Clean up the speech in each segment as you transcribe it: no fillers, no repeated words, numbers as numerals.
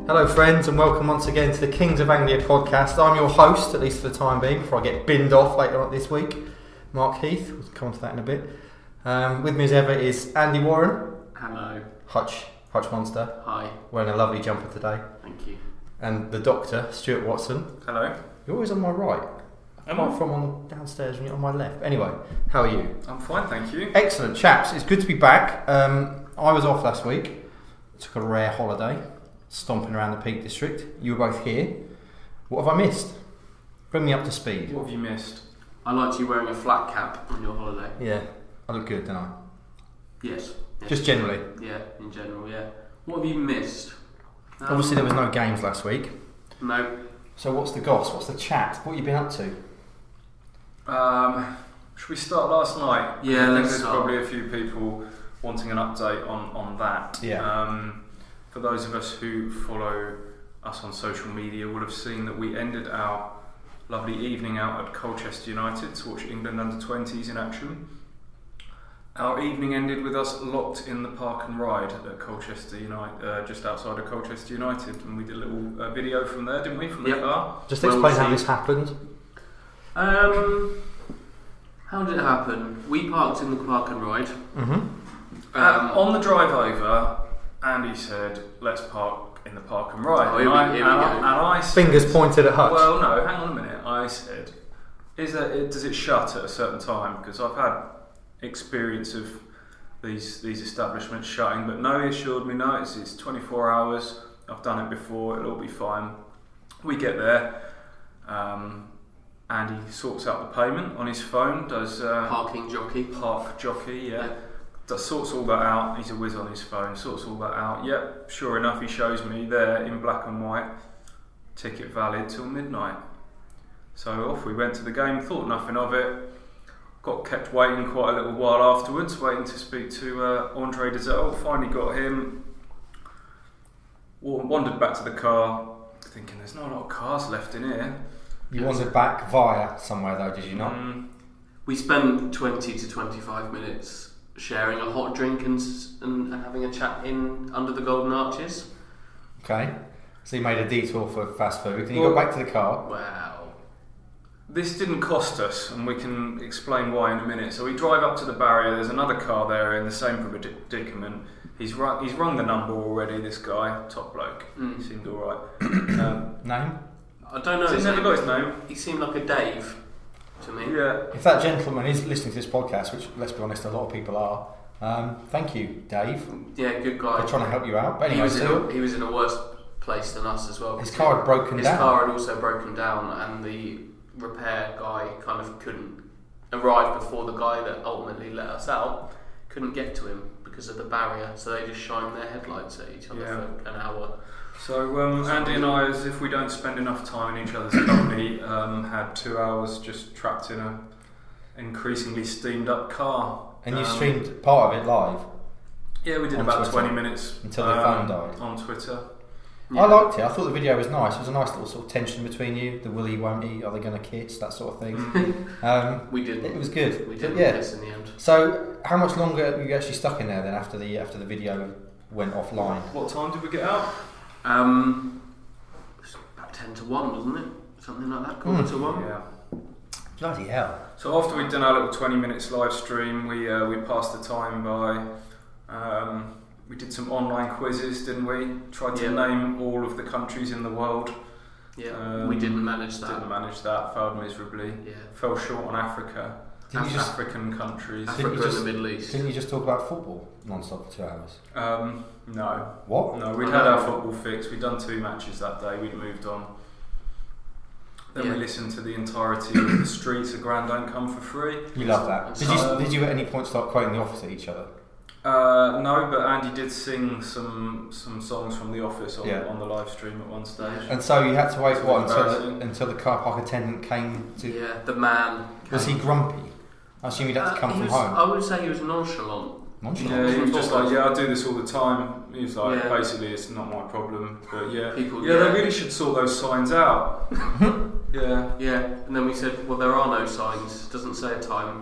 Hello friends and welcome once again to the Kings of Anglia podcast. I'm your host, at least for the time being, before I get binned off later on this week, Mark Heath. We'll come on to that in a bit. With me as ever is Andy Warren. Hello. Hutch Monster. Hi. Wearing a lovely jumper today. Thank you. And the Doctor, Stuart Watson. Hello. You're always on my right. Apart from on downstairs when you're on my left. Anyway, how are you? I'm fine, thank you. Excellent, chaps. It's good to be back. I was off last week. Took a rare holiday, stomping around the Peak District. You were both here. What have I missed? Bring me up to speed. What have you missed? I liked you wearing a flat cap on your holiday. Yeah, I look good, don't I? Yes. Just generally. Yeah, in general, yeah. What have you missed? Obviously there was no games last week. No. So what's the goss? What's the chat? What have you been up to? Should we start last night? Yeah, I think let's there's start. probably a few people wanting an update on that. Yeah. For those of us who follow us on social media will have seen that we ended our lovely evening out at Colchester United to watch England under-20s in action. Our evening ended with us locked in the park and ride at Colchester United, just outside of Colchester United, and we did a little video from there, didn't we, from the car? Just Well explain how received. this happened. How did it happen? We parked in the park and ride. Mm-hmm. On the drive over, Andy said, "Let's park in the park and ride." Oh, here we go. I said, Fingers pointed at Hutch. Well, no, hang on a minute. I said, does it shut at a certain time? Because I've had experience of these establishments shutting, but no, he assured me, no, it's 24 hours. I've done it before. It'll all be fine. We get there. Andy sorts out the payment on his phone. Does Parking jockey. Park jockey, yeah. Yeah. Sorts all that out. He's a whiz on his phone. Sorts all that out. Yep, sure enough, he shows me there in black and white. Ticket valid till midnight. So off we went to the game. Thought nothing of it. Got kept waiting quite a little while afterwards, waiting to speak to Andre Dezelle. Finally got him. Wandered back to the car, thinking there's not a lot of cars left in here. You wandered back via somewhere though, did you not? We spent 20 to 25 minutes sharing a hot drink and having a chat in under the Golden Arches. Okay. So you made a detour for fast food. Then you Well- got back to the car. Wow. This didn't cost us, and we can explain why in a minute. So we drive up to the barrier. There's another car there in the same predicament. He's rung the number already. This guy, top bloke, he seemed all right. Name? I don't know. He's never got his name. He seemed like a Dave to me. Yeah. If that gentleman is listening to this podcast, which let's be honest, a lot of people are, thank you, Dave. Yeah, good guy. They're trying to help you out. But He anyway, was in a worse place than us as well. his car had broken His down. car had also broken down, and the repair guy kind of couldn't arrive before the guy that ultimately let us out couldn't get to him because of the barrier. So they just shined their headlights at each other for an hour. So Andy and I, as if we don't spend enough time in each other's company, had 2 hours just trapped in a increasingly steamed up car. And you streamed part of it live. Yeah, we did on about Twitter 20 minutes until the phone died. on Twitter. Yeah. I liked it. I thought the video was nice. It was a nice little sort of tension between you. The will he, won't he? Are they going to kiss? That sort of thing. We didn't. It was good. We didn't Yeah. kiss in the end. So, how much longer were you actually stuck in there then after the video went offline? What time did we get out? It was about 10 to 1, wasn't it? Something like that. Quarter to 1. Yeah. Bloody hell! So after we'd done our little 20 minutes live stream, we passed the time by. We did some online quizzes, didn't we? Tried to name all of the countries in the world. Yeah, we didn't manage that. Didn't manage that. Failed miserably. Yeah. Fell short on Africa. Didn't you just African countries. Africa Didn't you and just- the Middle East. Didn't you just talk about football non-stop for 2 hours? No. What? No, we'd had our football fix. We'd done 2 matches that day. We'd moved on. Then we listened to the entirety of The Streets of Grand Don't Come for Free. You love that. Did you at any point start quoting The Office at each other? No, but Andy did sing some songs from The Office on the live stream at one stage. And so you had to wait That's what embarrassing. until the car park attendant came to. Yeah, the man. Was he grumpy? I assume he'd have to come he from was, home. I would say he was nonchalant. Nonchalant. Yeah, he was just like, I do this all the time. He was like, Yeah. basically, it's not my problem. But yeah, People- they really should sort those signs out. Yeah. Yeah, and then we said, well, there are no signs. It doesn't say a time.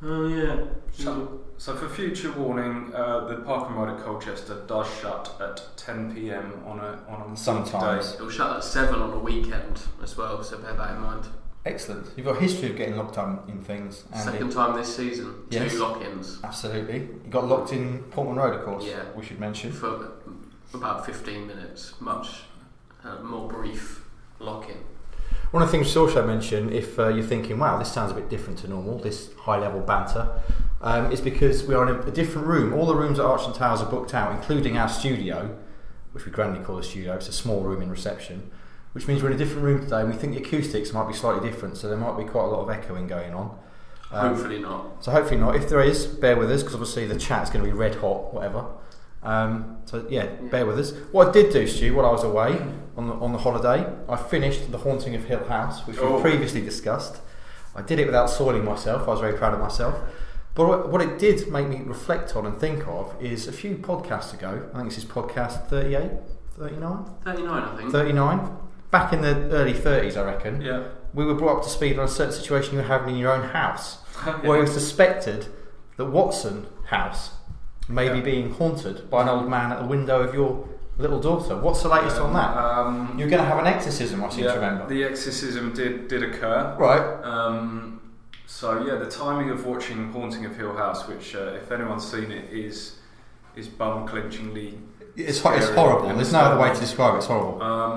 Oh yeah. So for future warning, the Park and Ride at Colchester does shut at 10 p.m. on a Sometimes. day. It'll shut at 7 on a weekend as well, so bear that in mind. Excellent. You've got a history of getting locked up in things. Andy. Second time this season, Yes. 2 lock-ins. Absolutely. You got locked in Portman Road, of course. Yeah. We should mention. For about 15 minutes, much more brief lock-in. One of the things we should also mention, if you're thinking, wow, this sounds a bit different to normal, this high-level banter, is because we are in a different room. All the rooms at Arch and Towers are booked out, including our studio, which we grandly call a studio. It's a small room in reception, which means we're in a different room today, and we think the acoustics might be slightly different, so there might be quite a lot of echoing going on. Hopefully not. So hopefully not. If there is, bear with us, because obviously the chat's going to be red hot, whatever. So yeah, bear with us. What I did do, Stu, while I was away on the holiday, I finished The Haunting of Hill House, which we previously discussed. I did it without soiling myself. I was very proud of myself. But what it did make me reflect on and think of is a few podcasts ago, I think this is podcast 38, 39? 39, I think. 39. Back in the early 30s, I reckon. Yeah. We were brought up to speed on a certain situation you were having in your own house, where it was suspected that Watson House may be being haunted by an old man at the window of your little daughter. What's the latest on that? You're going to have an exorcism, I seem to remember. The exorcism did occur. Right. So yeah, the timing of watching Haunting of Hill House, which if anyone's seen it, is bum-clenchingly It's horrible. There's no other way to describe it. It's horrible.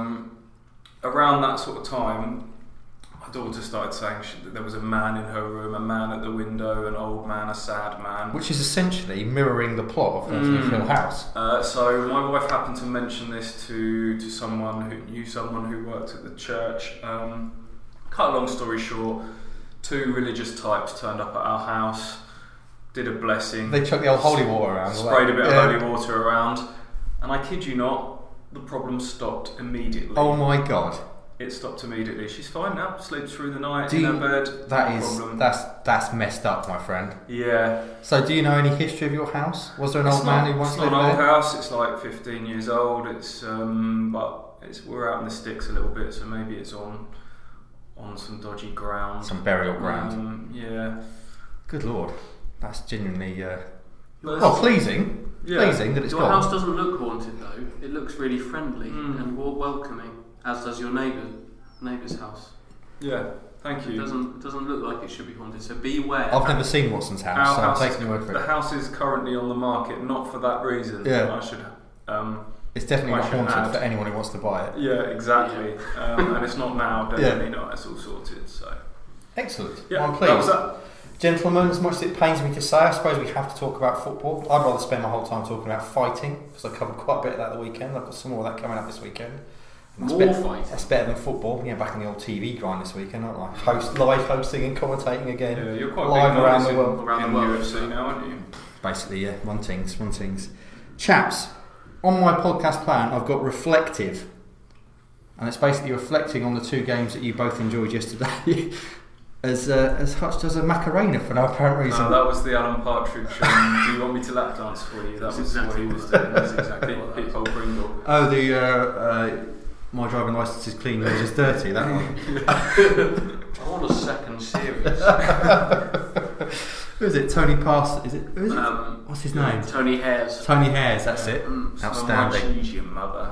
Around that sort of time, my daughter started saying that there was a man in her room, a man at the window, an old man, a sad man. Which is essentially mirroring the plot of Haunting of Hill House. So my wife happened to mention this to someone who knew someone who worked at the church. Cut a long story short, 2 religious types turned up at our house, did a blessing. They chucked the old holy water around. Sprayed a bit of holy water around, and I kid you not, the problem stopped immediately. Oh my god! It stopped immediately. She's fine now. Sleeps through the night in her bed. That's messed up, my friend. Yeah. So, do you know any history of your house? Was there an old man who once lived there? It's not an old house. It's like 15 years old. It's we're out in the sticks a little bit, so maybe it's on some dodgy ground, some burial ground. Yeah. Good lord, that's genuinely pleasing. Yeah. Pleasing that it's your gone. House doesn't look haunted though. It looks really friendly and welcoming, as does your neighbour's house. Yeah, thank you. It doesn't look like it should be haunted, so beware. I've never seen Watson's house, so I'm taking your word for it. The house is currently on the market, not for that reason. Yeah. I should. It's definitely not haunted for anyone who wants to buy it. Yeah, exactly. And it's not now, definitely not. It's all sorted. So excellent. Yeah, I'm pleased. That was that. Gentlemen, as much as it pains me to say, I suppose we have to talk about football. I'd rather spend my whole time talking about fighting, because I covered quite a bit of that the weekend. I've got some more of that coming up this weekend. Fighting? That's better than football. Yeah, back in the old TV grind this weekend, aren't I? Live hosting and commentating again. Yeah, you're quite live big around the world. Around the UFC now, aren't you? Basically, yeah. One things. Chaps, on my podcast plan, I've got reflective. And it's basically reflecting on the 2 games that you both enjoyed yesterday. As Hutch does a Macarena for no apparent reason. No, that was the Alan Partridge. Do you want me to lap dance for you? That was exactly what he was doing. That's exactly what Pete Pringle. Oh, the my driving licence is clean, yours is dirty. That one. I want a second series. Who is it? Tony Parsons? Is it? Who is it? What's his name? Tony Hares. Tony Hares. That's it. Outstanding. She's your mother.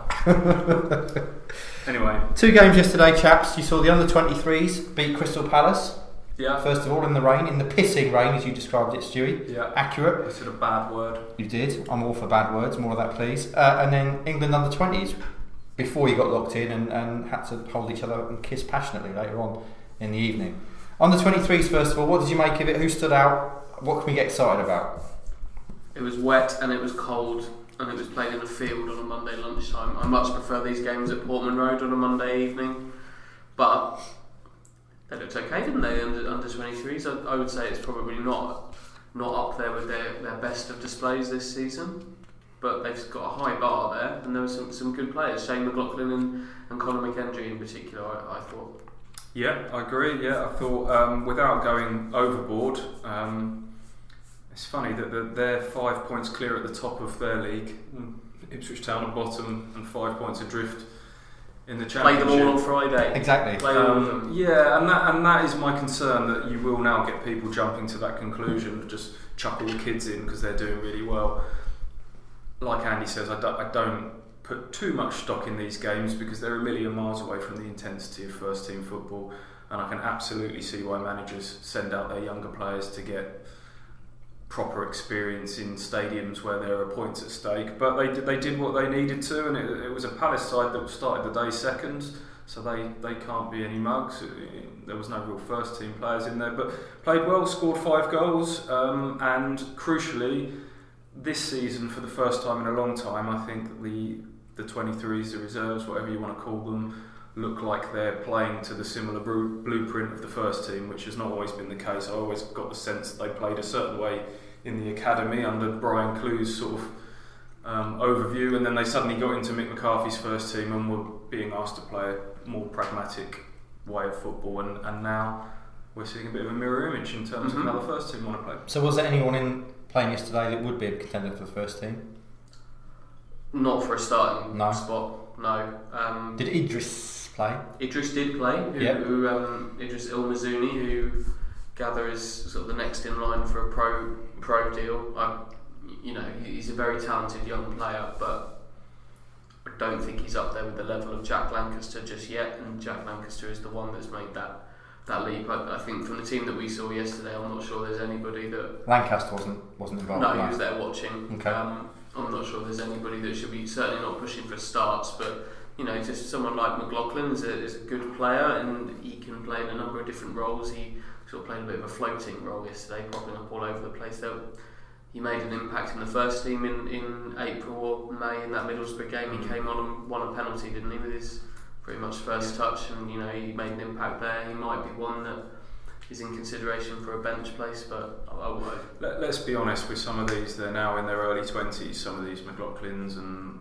Anyway, 2 games yesterday, chaps. You saw the under-23s beat Crystal Palace. Yeah. First of all, in the rain, in the pissing rain, as you described it, Stewie. Yeah. Accurate. I said a bad word. You did. I'm all for bad words. More of that, please. And then England under-20s, before you got locked in and had to hold each other and kiss passionately later on in the evening. Under-23s, first of all, what did you make of it? Who stood out? What can we get excited about? It was wet and it was cold and it was played in a field on a Monday lunchtime. I much prefer these games at Portman Road on a Monday evening, but they looked okay, didn't they? Under 23s, I would say it's probably not up there with their best of displays this season, but they've got a high bar there, and there were some good players. Shane McLaughlin and Conor McKendry in particular, I thought. Yeah, I agree. Yeah, I thought without going overboard. It's funny that they're 5 points clear at the top of their league. Ipswich Town are bottom and 5 points adrift in the Play Championship. them all on Friday. Exactly. Play all of them. Yeah, and that is my concern, that you will now get people jumping to that conclusion of just chuck all the kids in because they're doing really well. Like Andy says, I don't put too much stock in these games because they're a million miles away from the intensity of first team football, and I can absolutely see why managers send out their younger players to get proper experience in stadiums where there are points at stake. But they did what they needed to, and it was a Palace side that started the day second, so they can't be any mugs. There was no real first team players in there, but played well, scored 5 goals, and crucially this season, for the first time in a long time, I think the 23s, the reserves, whatever you want to call them, look like they're playing to the similar blueprint of the first team, which has not always been the case. I always got the sense that they played a certain way in the academy under Brian Clough's sort of overview, and then they suddenly got into Mick McCarthy's first team and were being asked to play a more pragmatic way of football, and now we're seeing a bit of a mirror image in terms of how the first team want to play. So was there anyone in playing yesterday that would be a contender for the first team? Not for a starting No. spot, no. Did Idris play? Idris did play. Idris Ilmazuni, who gather is sort of the next in line for a pro deal. He's a very talented young player, but I don't think he's up there with the level of Jack Lancaster just yet. And Jack Lancaster is the one that's made that leap. I think from the team that we saw yesterday, I'm not sure there's anybody that Lancaster wasn't involved. No, he was there watching. Okay. I'm not sure there's anybody that should be certainly not pushing for starts, but just someone like McLaughlin is a good player, and he can play in a number of different roles. He sort of played a bit of a floating role yesterday, popping up all over the place. He made an impact in the first team in April or May in that Middlesbrough game. He came on and won a penalty, didn't he, with his pretty much first touch, and he made an impact there. He might be one that is in consideration for a bench place, but Let's be honest, with some of these, they're now in their early 20s, some of these McLaughlins and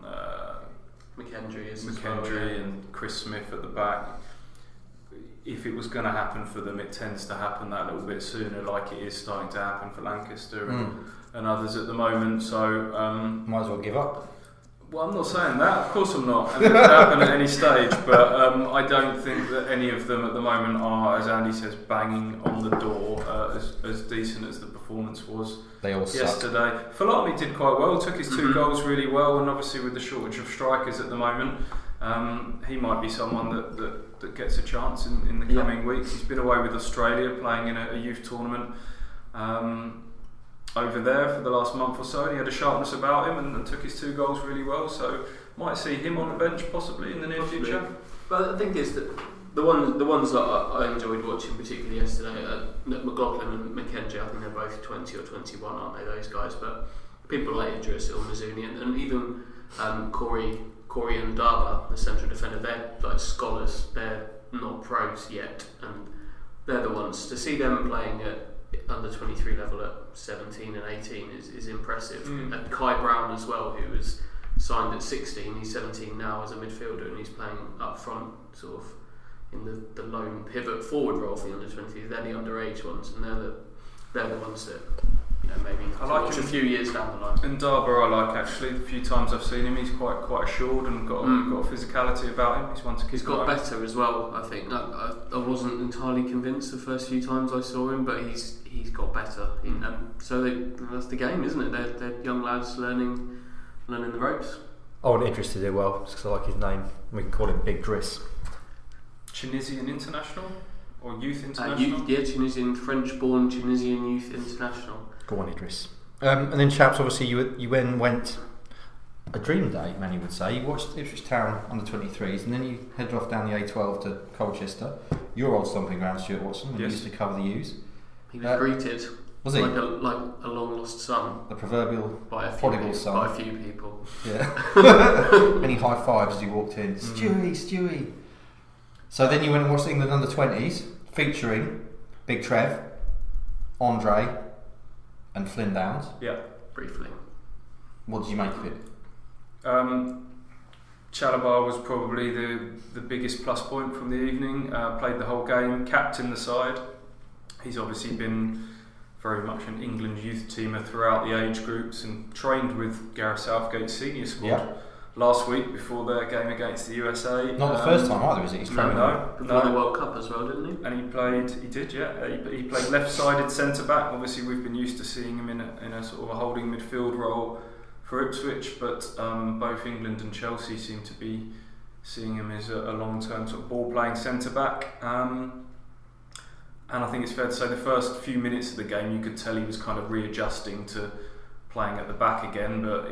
McKendry and Chris Smith at the back. If it was going to happen for them, it tends to happen that little bit sooner, like it is starting to happen for Lancaster and others at the moment. So might as well give up. Well, I'm not saying that. Of course I'm not. And it could happen at any stage. But I don't think that any of them at the moment are, as Andy says, banging on the door as decent as the performance was They all yesterday. Falami did quite well, took his 2 goals really well, and obviously with the shortage of strikers at the moment, he might be someone that gets a chance in the coming weeks. He's been away with Australia playing in a youth tournament over there for the last month or so, and he had a sharpness about him and took his 2 goals really well, so might see him on the bench possibly in the near future. But I think it's the ones that I enjoyed watching particularly yesterday, McLaughlin and McKendry. I think they're both 20 or 21, aren't they, those guys? But people like Idris Ilmazuni and even Corey and Darba, the central defender, they're like scholars. They're not pros yet, and they're the ones to see them playing at under 23 level at 17 and 18 is impressive. And Kai Brown as well, who was signed at 16, he's 17 now as a midfielder, and he's playing up front, sort of in the lone pivot forward role for the under 20s. They're the underage ones, and they're the ones that maybe I like watch him. a few years down the line. And Darba I like actually. The few times I've seen him, he's quite assured and got a physicality about him. He's one to keep. He's got better as well, I think. I wasn't entirely convinced the first few times I saw him, but he's got better. So that's the game, isn't it? They're young lads learning the ropes. I want Idris to do well, because I like his name. We can call him Big Driss. Tunisian international or youth international? Tunisian, French-born Tunisian youth international. Go on, Idris. And then, chaps, obviously you then went a dream day, many would say. You watched Ipswich Town under 23s, and then you headed off down the A12 to Colchester, your old stomping ground, Stuart Watson, and you used to cover the U's. He was greeted. Was he? Like a long lost son. The proverbial by a prodigal son. By a few people. Yeah. Any high fives as you walked in. Stewie. So then you went and watched England under 20s, featuring Big Trev, Andre, and Flynn Downs. Yeah. Briefly. What did you make of it? Chalabar was probably the biggest plus point from the evening. Played the whole game, captained the side. He's obviously been very much an England youth teamer throughout the age groups and trained with Gareth Southgate's senior squad last week before their game against the USA. Not the first time either, is it? He's No, no. before the World Cup as well, didn't he? And he did. He played left-sided centre-back. Obviously, we've been used to seeing him in a sort of a holding midfield role for Ipswich, but both England and Chelsea seem to be seeing him as a long-term sort of ball-playing centre-back. And I think it's fair to say the first few minutes of the game, you could tell he was kind of readjusting to playing at the back again, but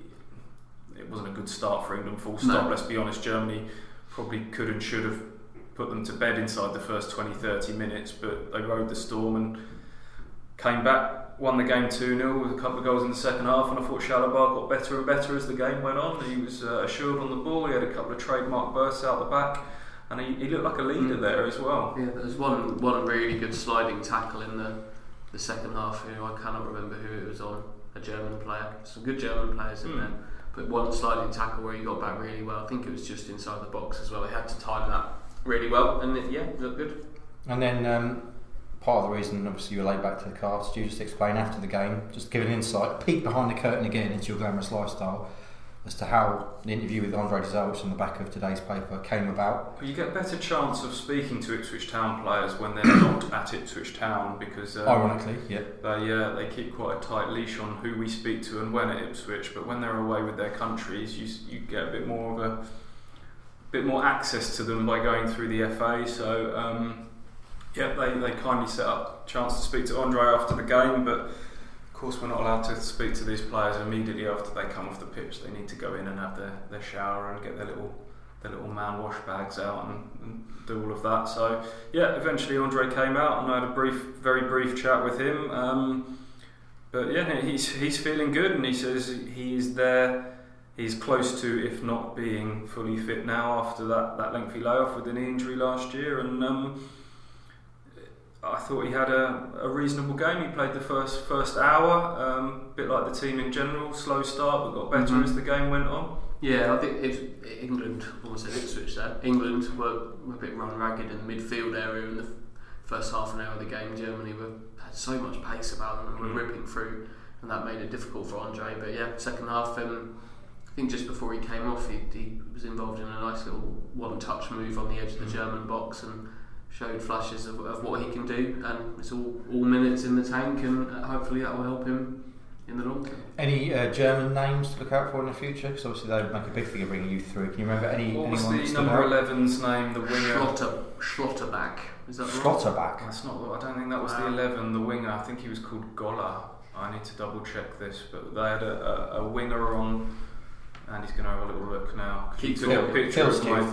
it wasn't a good start for England, full stop. No. Let's be honest, Germany probably could and should have put them to bed inside the first 20-30 minutes, but they rode the storm and came back, won the game 2-0 with a couple of goals in the second half, and I thought Chalobah got better and better as the game went on. He was assured on the ball, he had a couple of trademark bursts out the back, and he looked like a leader there as well. Yeah, there was one really good sliding tackle in the second half, who I cannot remember who it was on, a German player. Some good German players in there, but one sliding tackle where he got back really well. I think it was just inside the box as well. He had to time that really well, and it looked good. And then part of the reason, obviously, you were laid back to the car, did you just explain after the game, just give an insight, peek behind the curtain again into your glamorous lifestyle, as to how the interview with Andre Desailly on the back of today's paper came about? You get a better chance of speaking to Ipswich Town players when they're not at Ipswich Town, because ironically, they keep quite a tight leash on who we speak to and when at Ipswich. But when they're away with their countries, you get a bit more access to them by going through the FA. So they kindly set up a chance to speak to Andre after the game, but of course we're not allowed to speak to these players immediately after they come off the pitch. They need to go in and have their shower and get their little man wash bags out and do all of that. So eventually Andre came out and I had a very brief chat with him. But he's feeling good, and he says he is there. He's close to, if not being fully fit now after that lengthy layoff with the knee injury last year, and I thought he had a reasonable game. He played the first hour, a bit like the team in general, slow start but got better as the game went on. Yeah, I think England, almost at Ipswich there, England were a bit run ragged in the midfield area in the first half an hour of the game. Germany had so much pace about them and were ripping through, and that made it difficult for Andre. But second half, I think just before he came off, he was involved in a nice little one-touch move on the edge of the German box and showed flashes of what he can do, and it's all minutes in the tank, and hopefully that will help him in the long term. Any German names to look out for in the future? Because obviously they would make a big figure bringing you through. Can you remember anyone? What was the number 11's name? The winger. Schlotterbeck. Is that right? Schlotterbeck. That's not. I don't think that was the 11. The winger. I think he was called Goller. I need to double check this, but they had a winger on. And he's going to have a little look now. He took a picture of my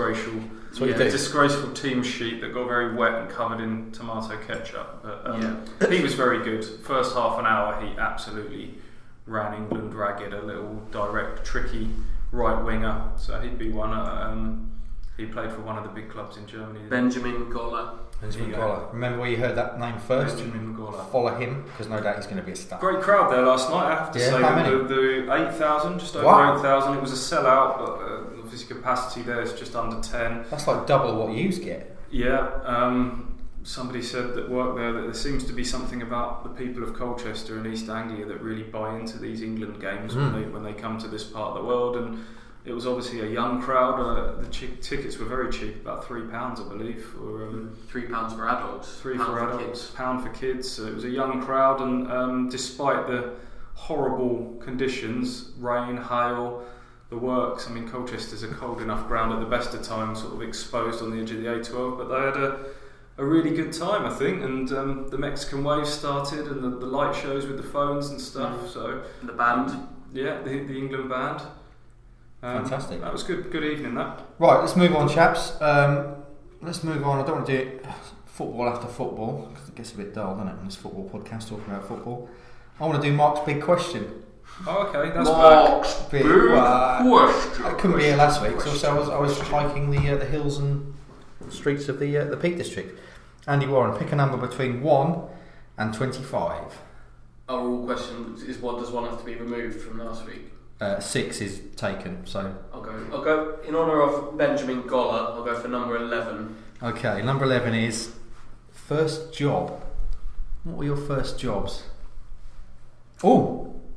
disgraceful team sheet that got very wet and covered in tomato ketchup. But he was very good. First half an hour, he absolutely ran England ragged. A little direct, tricky right winger. So he'd be one. He played for one of the big clubs in Germany. Benjamin Goller. Remember where you heard that name first? Benjamin Goller. Follow him, because no doubt he's going to be a star. Great crowd there last night, I have to say. The 8,000, just over 8,000. It was a sellout, but obviously capacity there is just under 10. That's like double what you get. Yeah. Somebody said that worked there that there seems to be something about the people of Colchester and East Anglia that really buy into these England games when they come to this part of the world, and it was obviously a young crowd. The tickets were very cheap, about £3, I believe. Or £3 for adults. £3 for adults, £1 for kids. So it was a young crowd, and despite the horrible conditions, rain, hail, the works. I mean, Colchester's a cold enough ground at the best of times, sort of exposed on the edge of the A12. But they had a really good time, I think. And the Mexican Wave started, and the light shows with the phones and stuff. So the band. Yeah, the England band. Fantastic. That was good evening, that. Right, let's move on, chaps. Let's move on. I don't want to do it football after football, because it gets a bit dull, doesn't it, on this football podcast talking about football. I want to do Mark's big question. Oh, okay, that's Mark's back. Big question. I couldn't be here last week, so I was hiking the hills and streets of the Peak District. Andy Warren, pick a number between 1 and 25. Our rule question is, does one have to be removed from last week? 6 is taken, so I'll go in honour of Benjamin Goller. I'll go for number 11. Okay, number 11 is first job. What were your first jobs? Oh,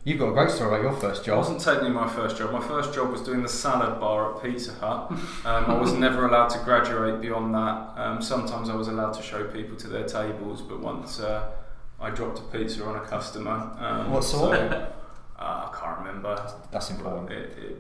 You've got a great story about your first It job. wasn't technically my first job. My first job was doing the salad bar at Pizza Hut. I was never allowed to graduate beyond that. Sometimes I was allowed to show people to their tables, but once I dropped a pizza on a customer. What sort? I can't remember. That's important.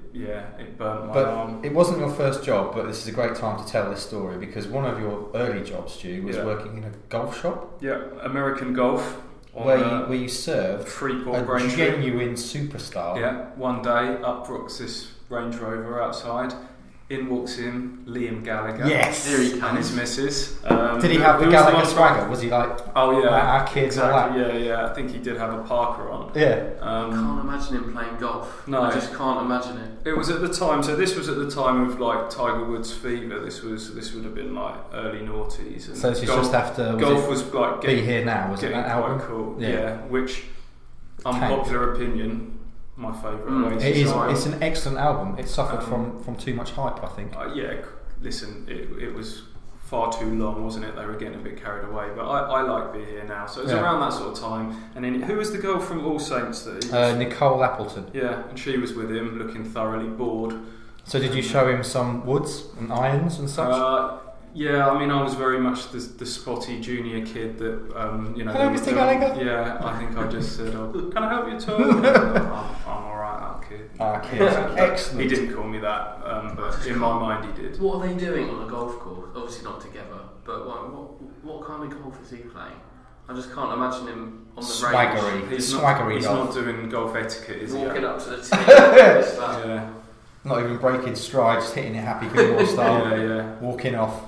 It burnt my But arm. it wasn't your first job, but this is a great time to tell this story because one of your early jobs, Stu, was working in a golf shop Yeah, American Golf. where you served Freeport a Braintree. genuine superstar. Yeah, one day up rocks this Range Rover outside. In walks in Liam Gallagher. Yes. Here he And comes. his missus. Did he have the who was Gallagher one- swagger? Was he like, Oh yeah, our kids and all exactly. Yeah. I think he did have a Parker on. yeah? I can't imagine him playing golf. No. I just can't imagine it. It was at the time. So this was at the time of like Tiger Woods fever. This would have been like early noughties. So this is just after golf was like Be Here Now, was it getting that quite album? cool. Yeah. Yeah, which unpopular opinion, my favourite. Oasis It is. album. It's an excellent album. It suffered from too much hype, I think. Listen, it was far too long, wasn't it? They were getting a bit carried away, but I like Be Here Now. So it was around that sort of time. And then who was the girl from All Saints that he was? Nicole Appleton. Yeah, and she was with him, looking thoroughly bored. So did you show him some woods and irons and such? Yeah, I mean, I was very much the spotty junior kid that, Hello, Mr. Gallagher. Yeah, I think I just said, can I help you at all? I'm alright, that kid. Excellent. He didn't call me that, but in my mind he did. What are they doing on a golf course? Obviously not together, but what kind of golf is he playing? I just can't imagine him on the Swaggery. range. He's Swaggery not golf. doing golf etiquette, is he? Walking up to the tee. Just that. Yeah, Not even breaking stride, just hitting it Happy Gilmore style. yeah. Walking off.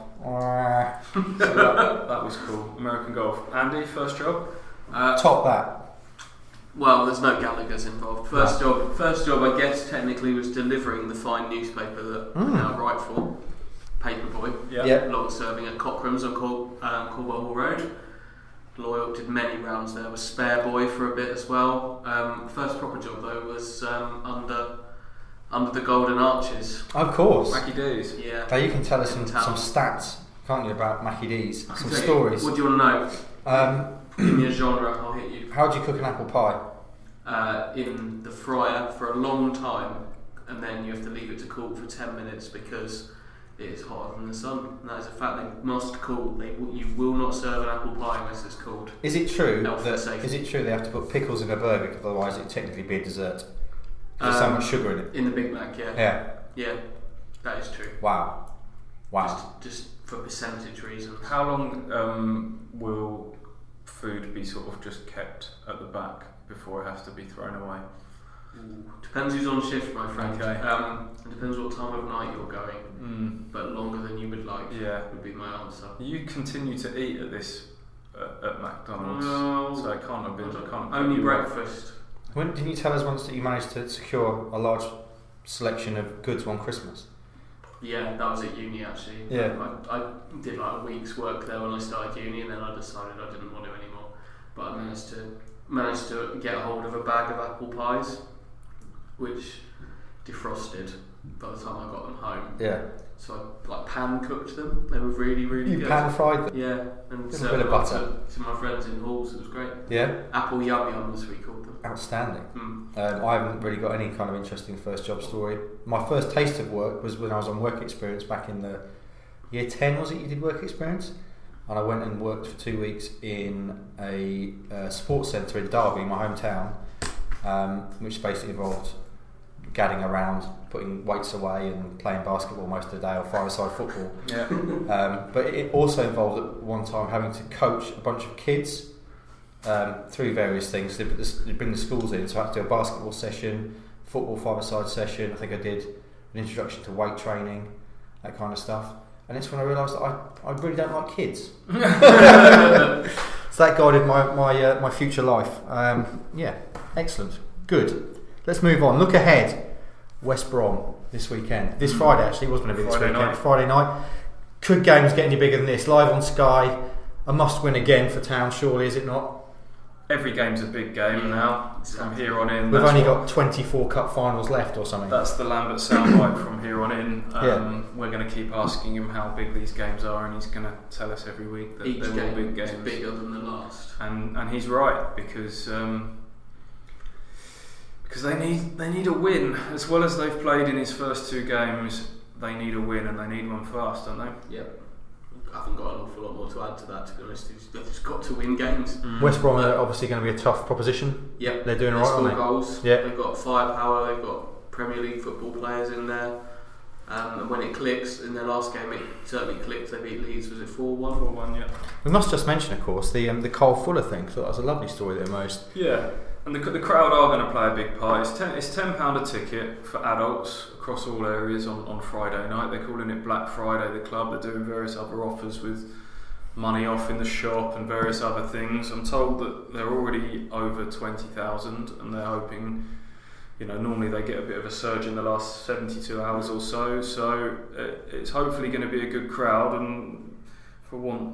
So that was cool. American Golf. Andy, first job? Top that. Well, there's no Gallagher's involved. First job, I guess, technically was delivering the fine newspaper that I now write for, Paperboy. Yeah. Long serving at Cockram's on Cornwall Hall Road. Loyal, did many rounds there. Was spare boy for a bit as well. First proper job though was under the Golden Arches. Of course. Mackie D's. Yeah. Now you can tell us In some town. stats, can't you, about Mackie D's? I can Some tell you- stories. What do you want to know? Give me a genre, I'll hit you. How do you cook an apple pie? In the fryer for a long time, and then you have to leave it to cool for 10 minutes because it is hotter than the sun. And that is a fact. They must cool. You will not serve an apple pie unless it's cooled. Is it true Health and that safety. is it true they have to put pickles in a burger because otherwise it would technically be a dessert? There's so much sugar in it. In the Big Mac, yeah. Yeah. Yeah, that is true. Wow. Just for percentage reasons. How long will food be sort of just kept at the back before it has to be thrown away? Depends who's on shift, my friend. Okay. It depends what time of night you're going. But longer than you would like would be my answer. You continue to eat at this at McDonald's, No. so it can't have been. Only breakfast. When didn't you tell us once that you managed to secure a large selection of goods one Christmas? Yeah, that was at uni actually. Yeah. I did like a week's work there when I started uni, and then I decided I didn't want to anymore. But I managed to get a hold of a bag of apple pies, which defrosted by the time I got them home. Yeah. So I like pan cooked them. They were really, really You good. pan fried them? Yeah, and With a served bit of them butter. to my friends in halls. It was great. Yeah. Apple yum yums, we called them. Outstanding. Mm. I haven't really got any kind of interesting first job story. My first taste of work was when I was on work experience back in the year 10, was it? You did work experience? And I went and worked for 2 weeks in a sports centre in Derby, my hometown, which basically involved gadding around, putting weights away and playing basketball most of the day or five-a-side football. Yeah. But it also involved at one time having to coach a bunch of kids through various things. They bring the schools in, so I had to do a basketball session, football five-a-side session. I think I did an introduction to weight training, that kind of stuff. And it's when I realised that I really don't like kids. So that guided my future life. Yeah, excellent, good. Let's move on. Look ahead. West Brom this weekend. This Friday actually, it was going to be this Friday weekend. night. Friday night. Could games get any bigger than this? Live on Sky. A must-win again for Town, surely, is it not? Every game's a big game now. From here on in, We've that's only what- got 24 cup finals left or something. That's the Lambert soundbite from here on in. Yeah. We're going to keep asking him how big these games are, and he's going to tell us every week that Each they're all game big is games. bigger than the last. And he's right, because Because they need a win as well as they've played in his first 2 games. They need a win and they need one fast, don't they? Yeah. I haven't got an awful lot more to add to that, to be honest. They've just got to win games. West Brom are obviously going to be a tough proposition. Yep. They're doing They alright, score aren't they? goals. Yeah. They've got firepower. They've got Premier League football players in there. And when it clicks, in their last game it certainly clicked. They beat Leeds, was it 4-1? 4-1, yeah. We must just mention, of course, the Cole Fuller thing. I thought that was a lovely story there, most. Yeah, and the crowd are going to play a big part. It's £10 a ticket for adults across all areas on Friday night. They're calling it Black Friday, the club. They're doing various other offers with money off in the shop and various other things. I'm told that they're already over 20,000 and they're hoping, normally they get a bit of a surge in the last 72 hours or so. So it's hopefully going to be a good crowd, and for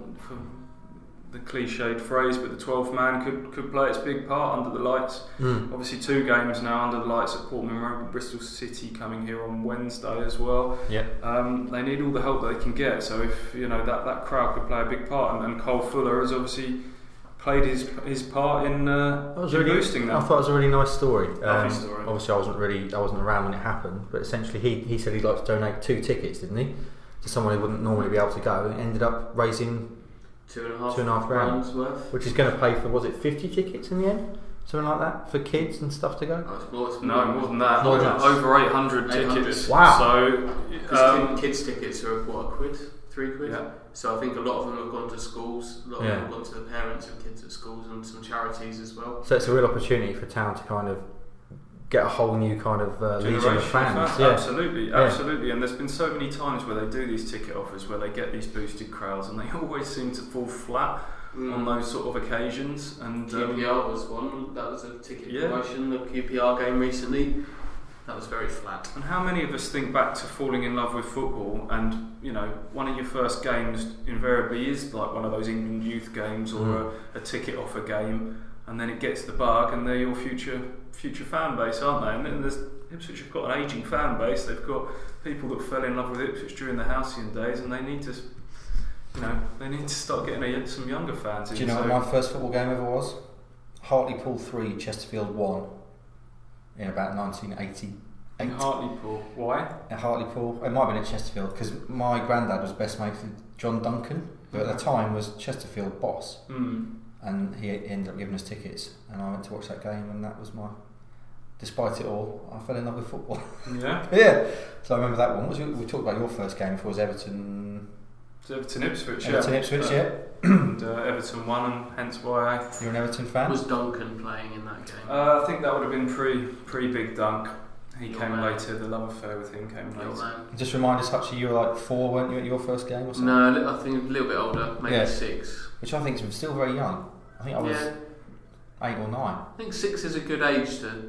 the cliched phrase, but the 12th man could play its big part under the lights. Obviously 2 games now under the lights at Portman Road, with Bristol City coming here on Wednesday as well. Yeah. They need all the help that they can get, so if that crowd could play a big part, and Cole Fuller has obviously played his part in boosting that. I thought it was a really nice story. Lovely story. Obviously I wasn't around when it happened, but essentially he said he'd like to donate 2 tickets, didn't he, to someone who wouldn't normally be able to go, and ended up raising £2.5 grand worth, which is going to pay for, was it 50 tickets in the end, something like that, for kids and stuff to go? more than that. More than that. Over 800 tickets. Wow. So kids tickets are what, £1, £3? Yeah. So I think a lot of them have gone to schools, a lot of them have gone to the parents of kids at schools, and some charities as well. So it's a real opportunity for town to kind of get a whole new kind of legion of fans. Yeah. Absolutely. And there's been so many times where they do these ticket offers where they get these boosted crowds, and they always seem to fall flat on those sort of occasions. And QPR was one. That was a ticket promotion. The QPR game recently. That was very flat. And how many of us think back to falling in love with football, and one of your first games invariably is like one of those England youth games or a ticket offer game, and then it gets the bug, and they're your future fan base, aren't they? And then there's Ipswich have got an ageing fan base. They've got people that fell in love with Ipswich during the halcyon days, and they need to, start getting some younger fans in. Do you know what my first football game ever was? Hartlepool 3, Chesterfield 1, in about 1988. In Hartlepool, why? At Hartlepool, it might have been at Chesterfield, because my granddad was best mate with John Duncan, who at the time was Chesterfield boss, and he ended up giving us tickets, and I went to watch that game, and that was despite it all, I fell in love with football. Yeah? Yeah. So I remember that one. We talked about your first game before, it was Everton. Ipswich, Ipswich, yeah. And Everton won, and hence why You're an Everton fan? Was Duncan playing in that game? I think that would have been pre Big Dunk. He Your came man. later. The love affair with him came Your later. man. Just remind us, Hutchie, you were like 4, weren't you, at your first game or something? No, I think a little bit older, maybe Yeah. 6. Which I think is still very young. I think I was 8 or 9. I think 6 is a good age to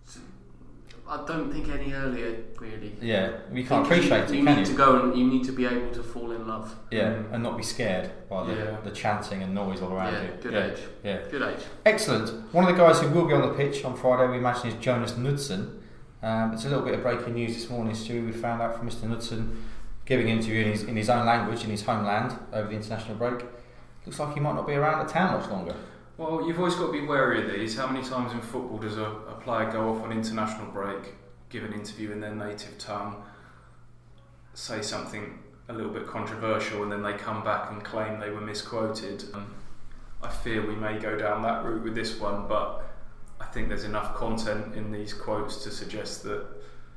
I don't think any earlier, really. Yeah, you can't appreciate it, you can need you? to go and you need to be able to fall in love. Yeah, and not be scared by Yeah. the chanting and noise all around you. Good age. Yeah. Good age. Excellent. One of the guys who will be on the pitch on Friday, we imagine, is Jonas Knudsen. It's a little bit of breaking news this morning, Stu. We found out from Mr. Knudsen giving an interview in his own language, in his homeland, over the international break. Looks like he might not be around at town much longer. Well, you've always got to be wary of these. How many times in football does a player go off on international break, give an interview in their native tongue, say something a little bit controversial, and then they come back and claim they were misquoted? I fear we may go down that route with this one, but I think there's enough content in these quotes to suggest that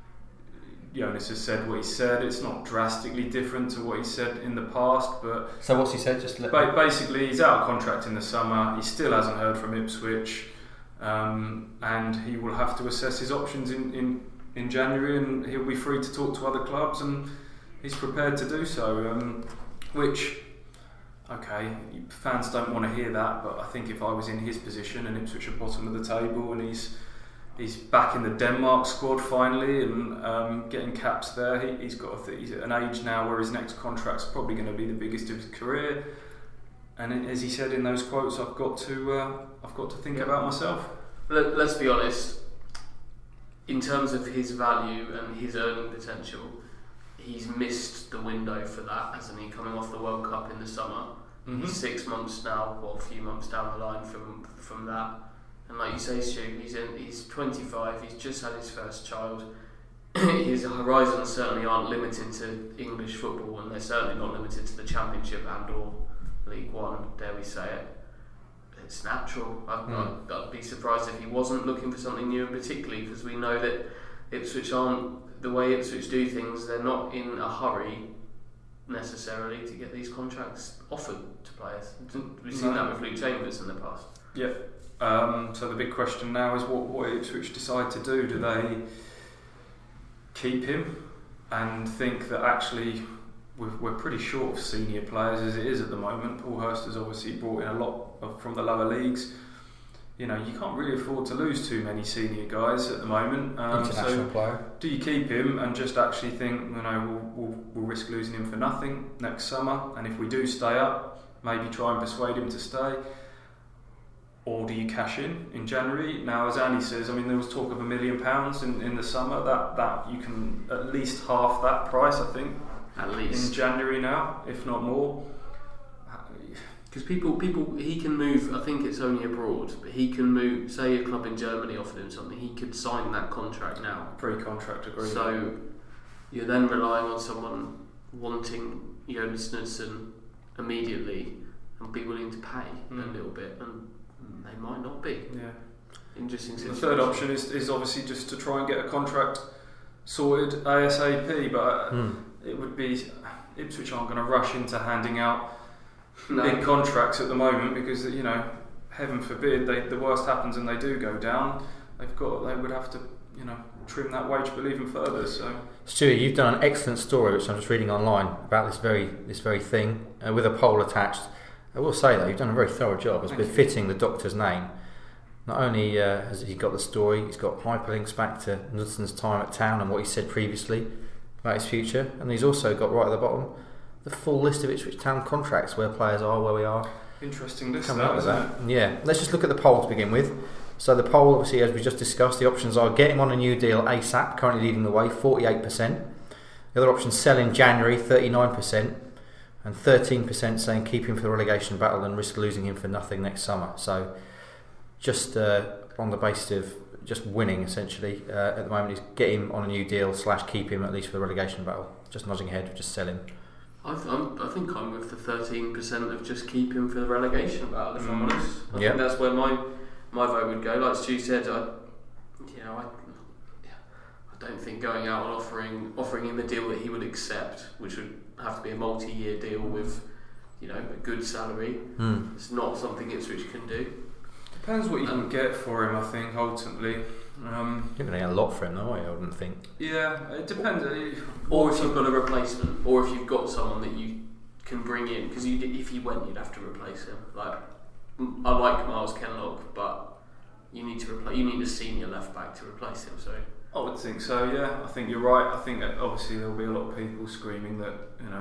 Jonas has said what he said. It's not drastically different to what he said in the past, but So what's he said? basically he's out of contract in the summer. He still hasn't heard from Ipswich, and he will have to assess his options in January, and he'll be free to talk to other clubs, and he's prepared to do so. Which, okay, fans don't want to hear that, but I think if I was in his position and Ipswich at bottom of the table, and he's back in the Denmark squad finally, and getting caps there, he's at an age now where his next contract's probably going to be the biggest of his career. And as he said in those quotes, I've got to think about myself. Let's be honest. In terms of his value and his earning potential, he's missed the window for that, hasn't he? Coming off the World Cup in the summer, Mm-hmm. he's 6 months now, or a few months down the line from that. And like you say, Stu, he's 25. He's just had his first child. His horizons certainly aren't limited to English football, and they're certainly not limited to the Championship and/or League One. Dare we say it? It's natural. I'd be surprised if he wasn't looking for something new, and particularly because we know that Ipswich aren't the way Ipswich do things. They're not in a hurry necessarily to get these contracts offered to players. We've seen that with Luke Chambers in the past. Yeah. So the big question now is what Ipswich decide to do. Do they keep him and think that actually we're pretty short of senior players as it is at the moment? Paul Hurst has obviously brought in a lot from the lower leagues. You can't really afford to lose too many senior guys at the moment. International player. Do you keep him and just actually think, we'll risk losing him for nothing next summer, and if we do stay up, maybe try and persuade him to stay? Or do you cash in January? Now, as Andy says, there was talk of £1 million in the summer. That you can at least half that price, I think. At least in January now, if not more. Because people, he can move. I think it's only abroad, but he can move. Say a club in Germany offered him something, he could sign that contract now. Pre-contract agreement. So you're then relying on someone wanting Jonas Knudsen immediately and be willing to pay a little bit, and they might not be. Yeah. Interesting situation. The third option is obviously just to try and get a contract sorted ASAP, but it would be Ipswich aren't going to rush into handing out big contracts at the moment because heaven forbid the worst happens and they do go down. They would have to trim that wage bill even further. So Stuart, you've done an excellent story which I'm just reading online about this very thing with a poll attached. I will say though, you've done a very thorough job. It's befitting the doctor's name. Not only has he got the story, he's got hyperlinks back to Knudsen's time at Town and what he said previously about his future, and he's also got right at the bottom the full list of Ipswich Town contracts where players are, where we are. Interesting list, coming up with that. Yeah, let's just look at the poll to begin with. So the poll, obviously, as we just discussed, the options are get him on a new deal ASAP, currently leading the way, 48%. The other option, sell in January, 39%. And 13% saying keep him for the relegation battle and risk losing him for nothing next summer. So just on the basis of just winning, essentially, at the moment, is get him on a new deal / keep him at least for the relegation battle. Just nudging ahead, just sell him. I think I'm with the 13% of just keep him for the relegation battle, if I'm honest. I think that's where my vote would go. Like Stu said, I don't think going out and offering him a deal that he would accept, which would have to be a multi-year deal with a good salary. It's not something Ipswich can do. Depends what you can get for him, I think, ultimately. You're going to get a lot for him, though, I wouldn't think. Yeah, it depends. Or if you've got a replacement, or if you've got someone that you can bring in, because if he went, you'd have to replace him. Like, I like Miles Kenlock, but you need a senior left back to replace him. So I would think so. Yeah, I think you're right. I think that obviously there'll be a lot of people screaming that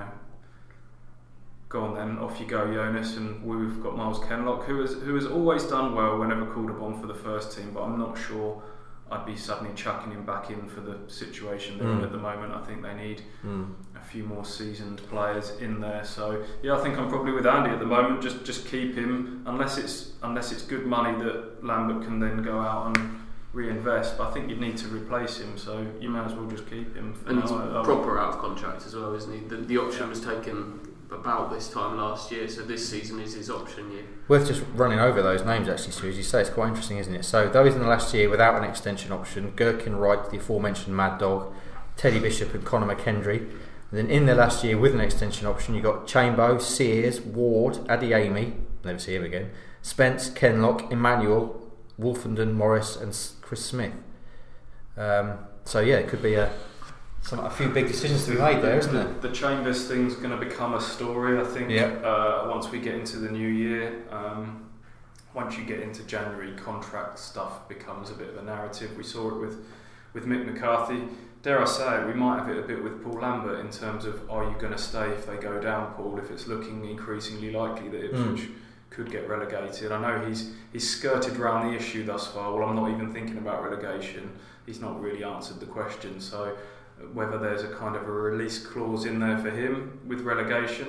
go on then, off you go, Jonas, and we've got Miles Kenlock, who has always done well whenever called upon for the first team, but I'm not sure I'd be suddenly chucking him back in for the situation they're in at the moment. I think they need a few more seasoned players in there. So yeah, I think I'm probably with Andy at the moment. Just keep him unless it's good money that Lambert can then go out and reinvest. But I think you'd need to replace him, so you may as well just keep him. And he's proper out of contract as well, isn't he? The option was taken about this time last year, so this season is his option year. Worth just running over those names actually, Stu, as you say, it's quite interesting, isn't it? So those in the last year without an extension option: Gherkin Wright, the aforementioned Mad Dog, Teddy Bishop and Conor McKendry. And then in the last year with an extension option, you've got Chambo, Sears, Ward, Adeyemi, never see him again, Spence, Kenlock, Emmanuel, Wolfenden, Morris and Chris Smith. So yeah, it could be a few big decisions to be made there, isn't there? The Chambers thing's going to become a story, I think, once we get into the new year. Once you get into January, contract stuff becomes a bit of a narrative. We saw it with Mick McCarthy. Dare I say it, we might have it a bit with Paul Lambert in terms of, are you going to stay if they go down, Paul, if it's looking increasingly likely that Ipswich could get relegated. I know he's skirted around the issue thus far. Well, I'm not even thinking about relegation. He's not really answered the question, so whether there's a kind of a release clause in there for him with relegation,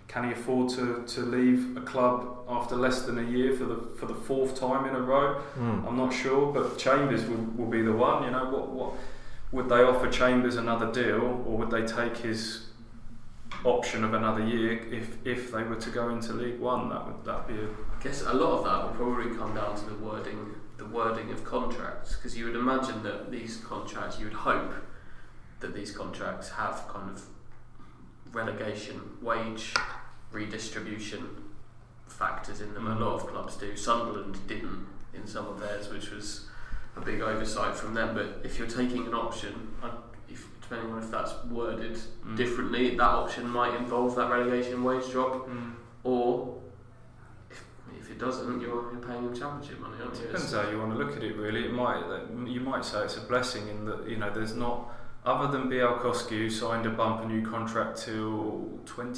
Can he afford to leave a club after less than a year for the fourth time in a row? I'm not sure, but Chambers will be the one. You know, what would they offer Chambers another deal, or would they take his option of another year if they were to go into League One? That be I guess a lot of that will probably come down to the wording of contracts, because you would imagine that these contracts, you would hope that these contracts have kind of relegation, wage redistribution factors in them. A lot of clubs do. Sunderland didn't in some of theirs, which was a big oversight from them. But if you're taking an option, depending on if that's worded differently, that option might involve that relegation wage drop, or if it doesn't, you're paying them championship money, aren't you? Depends how you want to look at it, really. You might say it's a blessing in that, you know, there's not, other than Bielkowski, who signed a bumper new contract till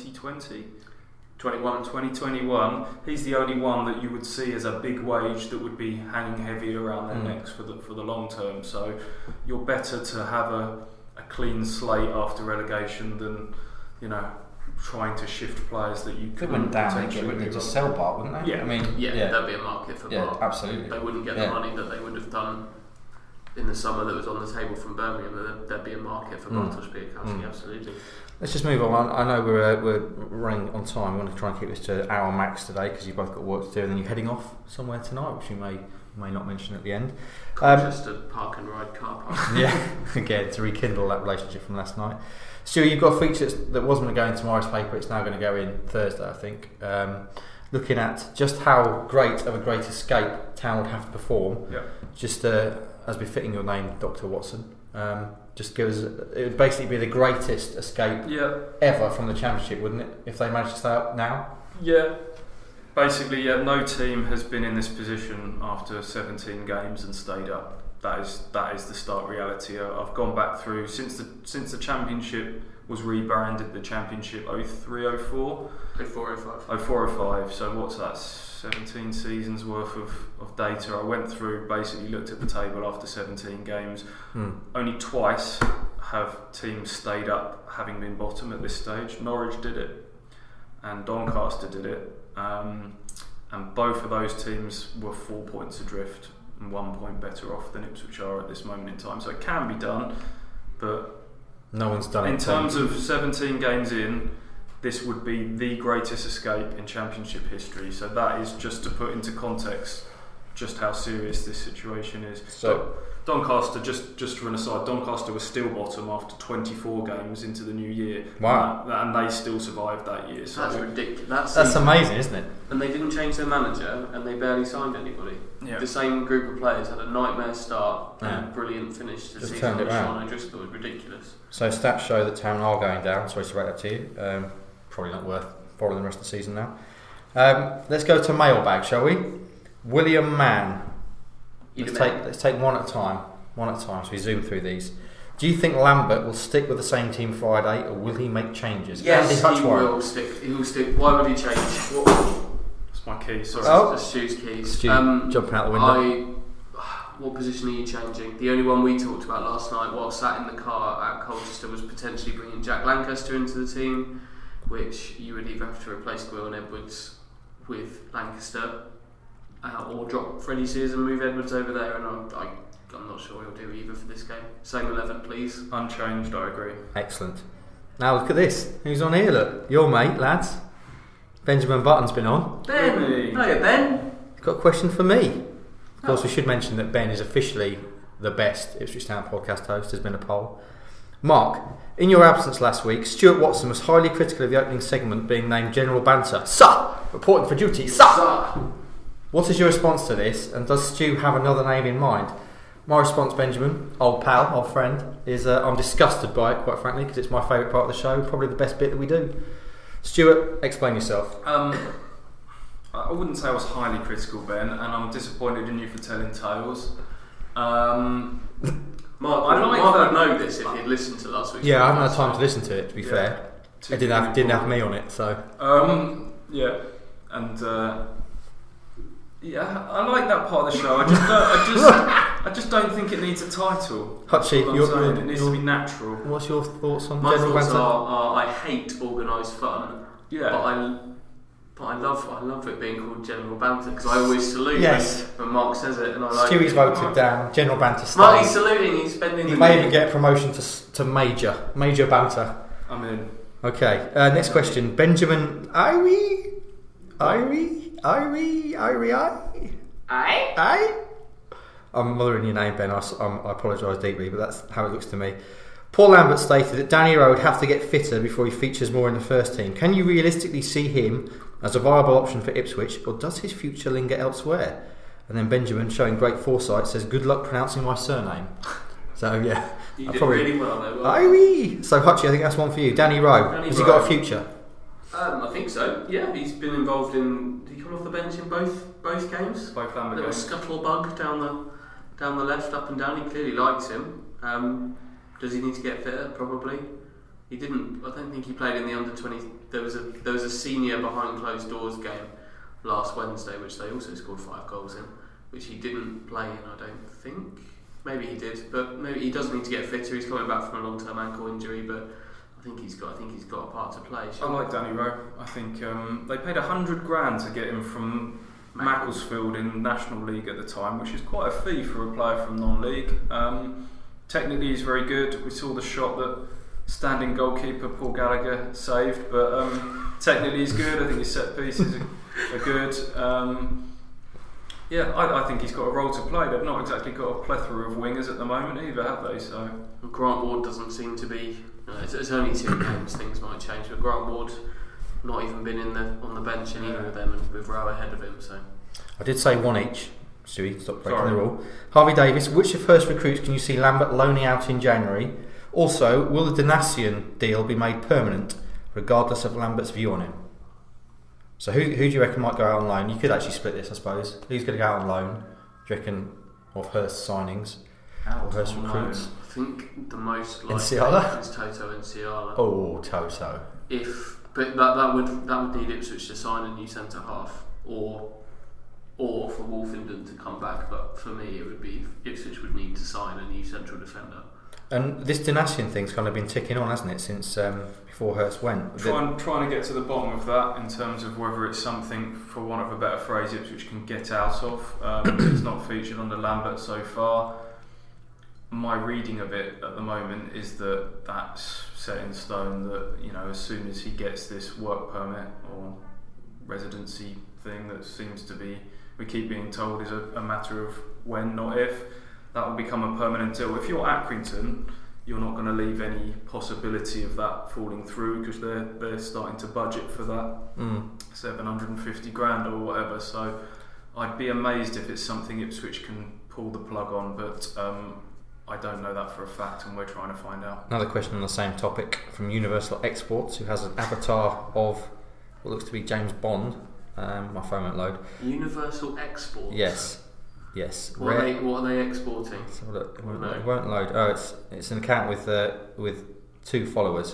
2021, he's the only one that you would see as a big wage that would be hanging heavy around their necks for the long term. So you're better to have a clean slate after relegation than, you know, trying to shift players that you could. They wouldn't damage it, wouldn't they? Just sell Bart, wouldn't they? Yeah. I mean, there'd be a market for Bart. Yeah, absolutely. They wouldn't get the money that they would have done in the summer that was on the table from Birmingham. There'd be a market for Bartosz Białkowski, absolutely. Let's just move on. I know we're running on time. We want to try and keep this to hour max today because you've both got work to do, and then you're heading off somewhere tonight, which you may not mention at the end. Colchester Park and Ride car park. Yeah, again, to rekindle that relationship from last night. Stu, you've got a feature that wasn't going to go in tomorrow's paper. It's now going to go in Thursday, I think. Looking at just how great of a great escape Town would have to perform. Yeah. Just as befitting your name, Dr. Watson. Just give us. It would basically be the greatest escape ever from the Championship, wouldn't it? If they managed to stay up now. Yeah. Basically, no team has been in this position after 17 games and stayed up. That is the stark reality. I've gone back through since the Championship was rebranded the Championship 03-04. 04-05. So what's that? 17 seasons worth of data. I went through, basically looked at the table after 17 games. Only twice have teams stayed up having been bottom at this stage. Norwich did it, and Doncaster did it. And both of those teams were 4 points adrift and 1 point better off than Ipswich are at this moment in time. So it can be done, but no one's done it. In terms of 17 games in, this would be the greatest escape in Championship history. So that is just to put into context just how serious this situation is. So Doncaster, just for an aside, Doncaster was still bottom after 24 games into the new year. Wow. And they still survived that year. So that's ridiculous. That's amazing, isn't it? And they didn't change their manager, and they barely signed anybody. Yeah. The same group of players had a nightmare start and a brilliant finish to the Just season. turned it round. Sean O'Driscoll was ridiculous. So stats show that Town are going down. Sorry to break that to you. Probably not worth following the rest of the season now. Let's go to mailbag, shall we? William Mann. Let's take one at a time. So we zoom through these. Do you think Lambert will stick with the same team Friday, or will he make changes? Yes, he will stick. He will stick. Why would he change? That's my key. Sorry. That's Stu's keys. Stu, jumping out the window. What position are you changing? The only one we talked about last night while sat in the car at Colchester was potentially bringing Jack Lancaster into the team, which you would either have to replace Gwyn Edwards with Lancaster, or drop Freddie Sears and move Edwards over there. And I'm not sure he'll do either for this game. Same 11, please. Unchanged, I agree. Excellent. Now look at this. Who's on here? Look, your mate, lads. Benjamin Button's been on. Ben, hiya Ben. He's got a question for me. Of course, we should mention that Ben is officially the best Ipswich Town podcast host. There's been a poll. Mark, in your absence last week, Stuart Watson was highly critical of the opening segment being named General Banter. Sir! Reporting for duty. Sir! What is your response to this, and does Stu have another name in mind? My response, Benjamin, old pal, old friend, is I'm disgusted by it, quite frankly, because it's my favourite part of the show, probably the best bit that we do. Stuart, explain yourself. I wouldn't say I was highly critical, Ben, and I'm disappointed in you for telling tales. Mark would know this if he'd listened to last week's. Yeah, I haven't had time to listen to it, to be fair. It didn't have me on it, so. Yeah, and I like that part of the show. I just don't think it needs a title. Hutchie, it needs to be natural. What's your thoughts on My General thoughts Banter? are I hate organised fun, Yeah. But I love it being called General Banter because I always salute when Mark says it, and I like. Stewie's voted down. General Banter. Mark, he's saluting. He's spending. He may even get a promotion to Major Banter. I'm in. Okay. Next question. Benjamin Irie. I'm mothering your name, Ben. I apologise deeply, but that's how it looks to me. Paul Lambert stated that Danny Rowe would have to get fitter before he features more in the first team. Can you realistically see him as a viable option for Ipswich, or does his future linger elsewhere? And then Benjamin, showing great foresight, says, "Good luck pronouncing my surname." So yeah, you did really well though. Irie. So Hutchie, I think that's one for you. Danny Rowe. Has he got a future? I think so. Yeah, he's been involved in. Did he come off the bench in both games? Both Lambert little games. scuttlebug down the left, up and down. He clearly likes him. Does he need to get fitter? Probably. He didn't. I don't think he played in the under-20. There was a senior behind closed doors game last Wednesday, which they also scored 5 goals in, which he didn't play in. I don't think. Maybe he did, but maybe he does need to get fitter. He's coming back from a long-term ankle injury, but I think he's got a part to play. I like Danny Rowe. I think they paid $100,000 to get him from Macclesfield in National League at the time, which is quite a fee for a player from non-league. Technically, he's very good. We saw the shot that standing goalkeeper Paul Gallagher saved, but technically he's good. I think his set pieces are good. I think he's got a role to play. They've not exactly got a plethora of wingers at the moment either, have they? So Grant Ward doesn't seem to be. It's only 2 games. Things might change, but Grant Ward not even been on the bench in either of them, and with Rowe ahead of him. So I did say one each. Stewie, stop breaking the rule. Harvey Davis, which of first recruits can you see Lambert loaning out in January? Also, will the Donatian deal be made permanent, regardless of Lambert's view on him? So who do you reckon might go out on loan? You could actually split this, I suppose. Who's going to go out on loan, do you reckon, of Hurst signings? Or Hurst recruits? I think the most likely is Toto Nsiala. Oh, Toto. But that would need Ipswich to sign a new centre half, or for Wolfenden to come back. But for me, it would be Ipswich would need to sign a new central defender. And this Donatian thing's kind of been ticking on, hasn't it, since before Hurst went? Trying to get to the bottom of that in terms of whether it's something, for want of a better phrase, Ipswich can get out of. It's not featured under Lambert so far. My reading of it at the moment is that that's set in stone, that as soon as he gets this work permit or residency thing that seems to be, we keep being told, is a matter of when, not if, that will become a permanent deal. If you're Accrington, you're not going to leave any possibility of that falling through, because they're starting to budget for that $750,000 or whatever. So I'd be amazed if it's something Ipswich can pull the plug on, but I don't know that for a fact, and we're trying to find out. Another question on the same topic from Universal Exports, who has an avatar of what looks to be James Bond. My phone won't load. Universal Exports? Yes. What are they exporting? It won't load. Oh, it's an account with 2 followers.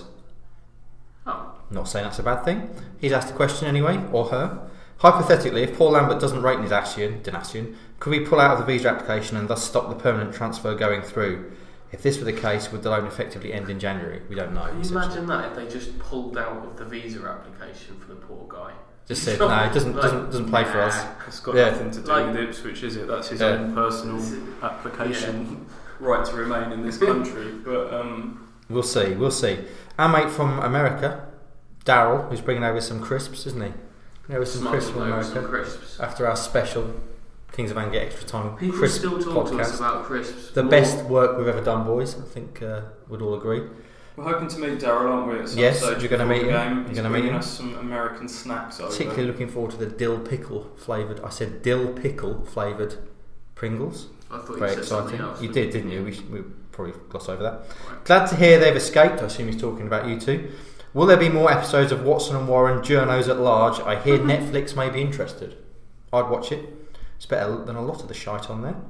Oh. Not saying that's a bad thing. He's asked a question anyway, or her. Hypothetically, if Paul Lambert doesn't rate Donatian, could we pull out of the visa application and thus stop the permanent transfer going through? If this were the case, would the loan effectively end in January? We don't know. Can you imagine that if they just pulled out of the visa application for the poor guy? Just said no, it doesn't play for us. It's got nothing to do with Ipswich, is it? That's his own personal application, right to remain in this country. But we'll see. Our mate from America, Daryl, who's bringing over some crisps, isn't he? Some crisps from America. After our special Kings of Anglia Extra Time People crisp still talk podcast. To us about crisps. The best work we've ever done, boys. I think we'd all agree. We're hoping to meet Daryl, aren't we? At some yes, stage you're going to meet him. He's bringing us some American snacks over. Particularly looking forward to the dill pickle flavoured. I said dill pickle flavoured Pringles. I thought very you said exciting. Something else, you didn't you? Yeah. We probably gloss over that. Right. Glad to hear they've escaped. I assume he's talking about you two. Will there be more episodes of Watson and Warren journos at large? I hear Netflix may be interested. I'd watch it. It's better than a lot of the shite on there.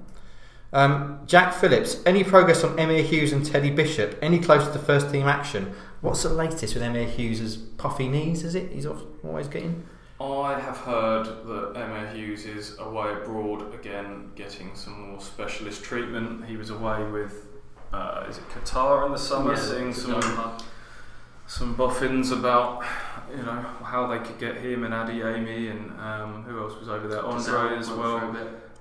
Jack Phillips, any progress on Emir Hughes and Teddy Bishop? Any closer to first team action? What's the latest with Emir Hughes' puffy knees, is it? He's always getting... I have heard that Emir Hughes is away abroad again, getting some more specialist treatment. He was away with, is it Qatar in the summer, seeing some boffins about how they could get him and Adeyemi and who else was over there? Andre as well.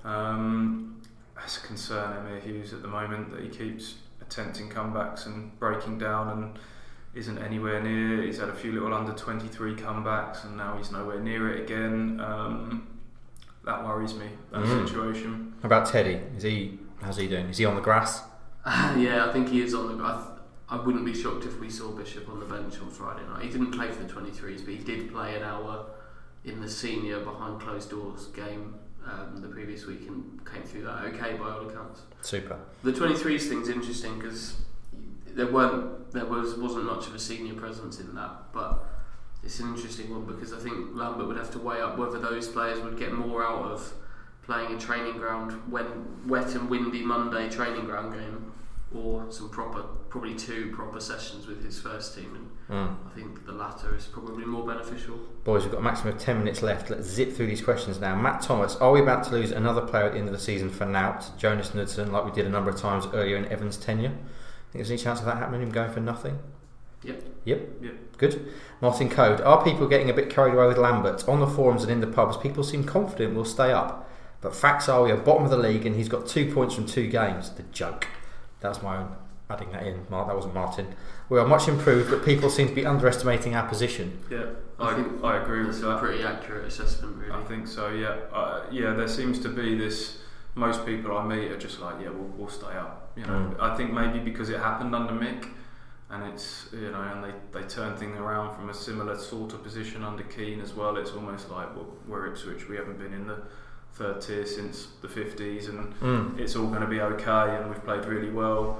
That's a concern, Emir Hughes, at the moment, that he keeps attempting comebacks and breaking down and isn't anywhere near. He's had a few little under-23 comebacks and now he's nowhere near it again. That worries me, that situation. How about Teddy? How's he doing? Is he on the grass? Yeah, I think he is on the grass. I wouldn't be shocked if we saw Bishop on the bench on Friday night. He didn't play for the 23s, but he did play an hour in the senior behind closed doors game the previous week and came through that okay by all accounts. Super. The 23s thing's interesting because there wasn't much of a senior presence in that, but it's an interesting one because I think Lambert would have to weigh up whether those players would get more out of playing a training ground when wet and windy Monday training ground game, or probably 2 proper sessions with his first team, and I think the latter is probably more beneficial. Boys, we've got a maximum of 10 minutes left. Let's zip through these questions now. Matt Thomas, are we about to lose another player at the end of the season for Nout, Jonas Knudsen, like we did a number of times earlier in Evans' tenure? Think there's any chance of that happening, him going for nothing? Yep. Good. Martin Code, are people getting a bit carried away with Lambert? On the forums and in the pubs, people seem confident we'll stay up, but facts are we are bottom of the league and he's got 2 points from 2 games. The joke. That was my own adding that in. That wasn't Martin. We are much improved, but people seem to be underestimating our position. Yeah, I agree with that. That's a pretty accurate assessment, really. I think so. Yeah, there seems to be this. Most people I meet are just like, we'll stay up. I think maybe because it happened under Mick, and it's and they turn things around from a similar sort of position under Keane as well. It's almost like we're Ipswich. We haven't been in the 3rd tier since the 50s, and it's all going to be okay, and we've played really well.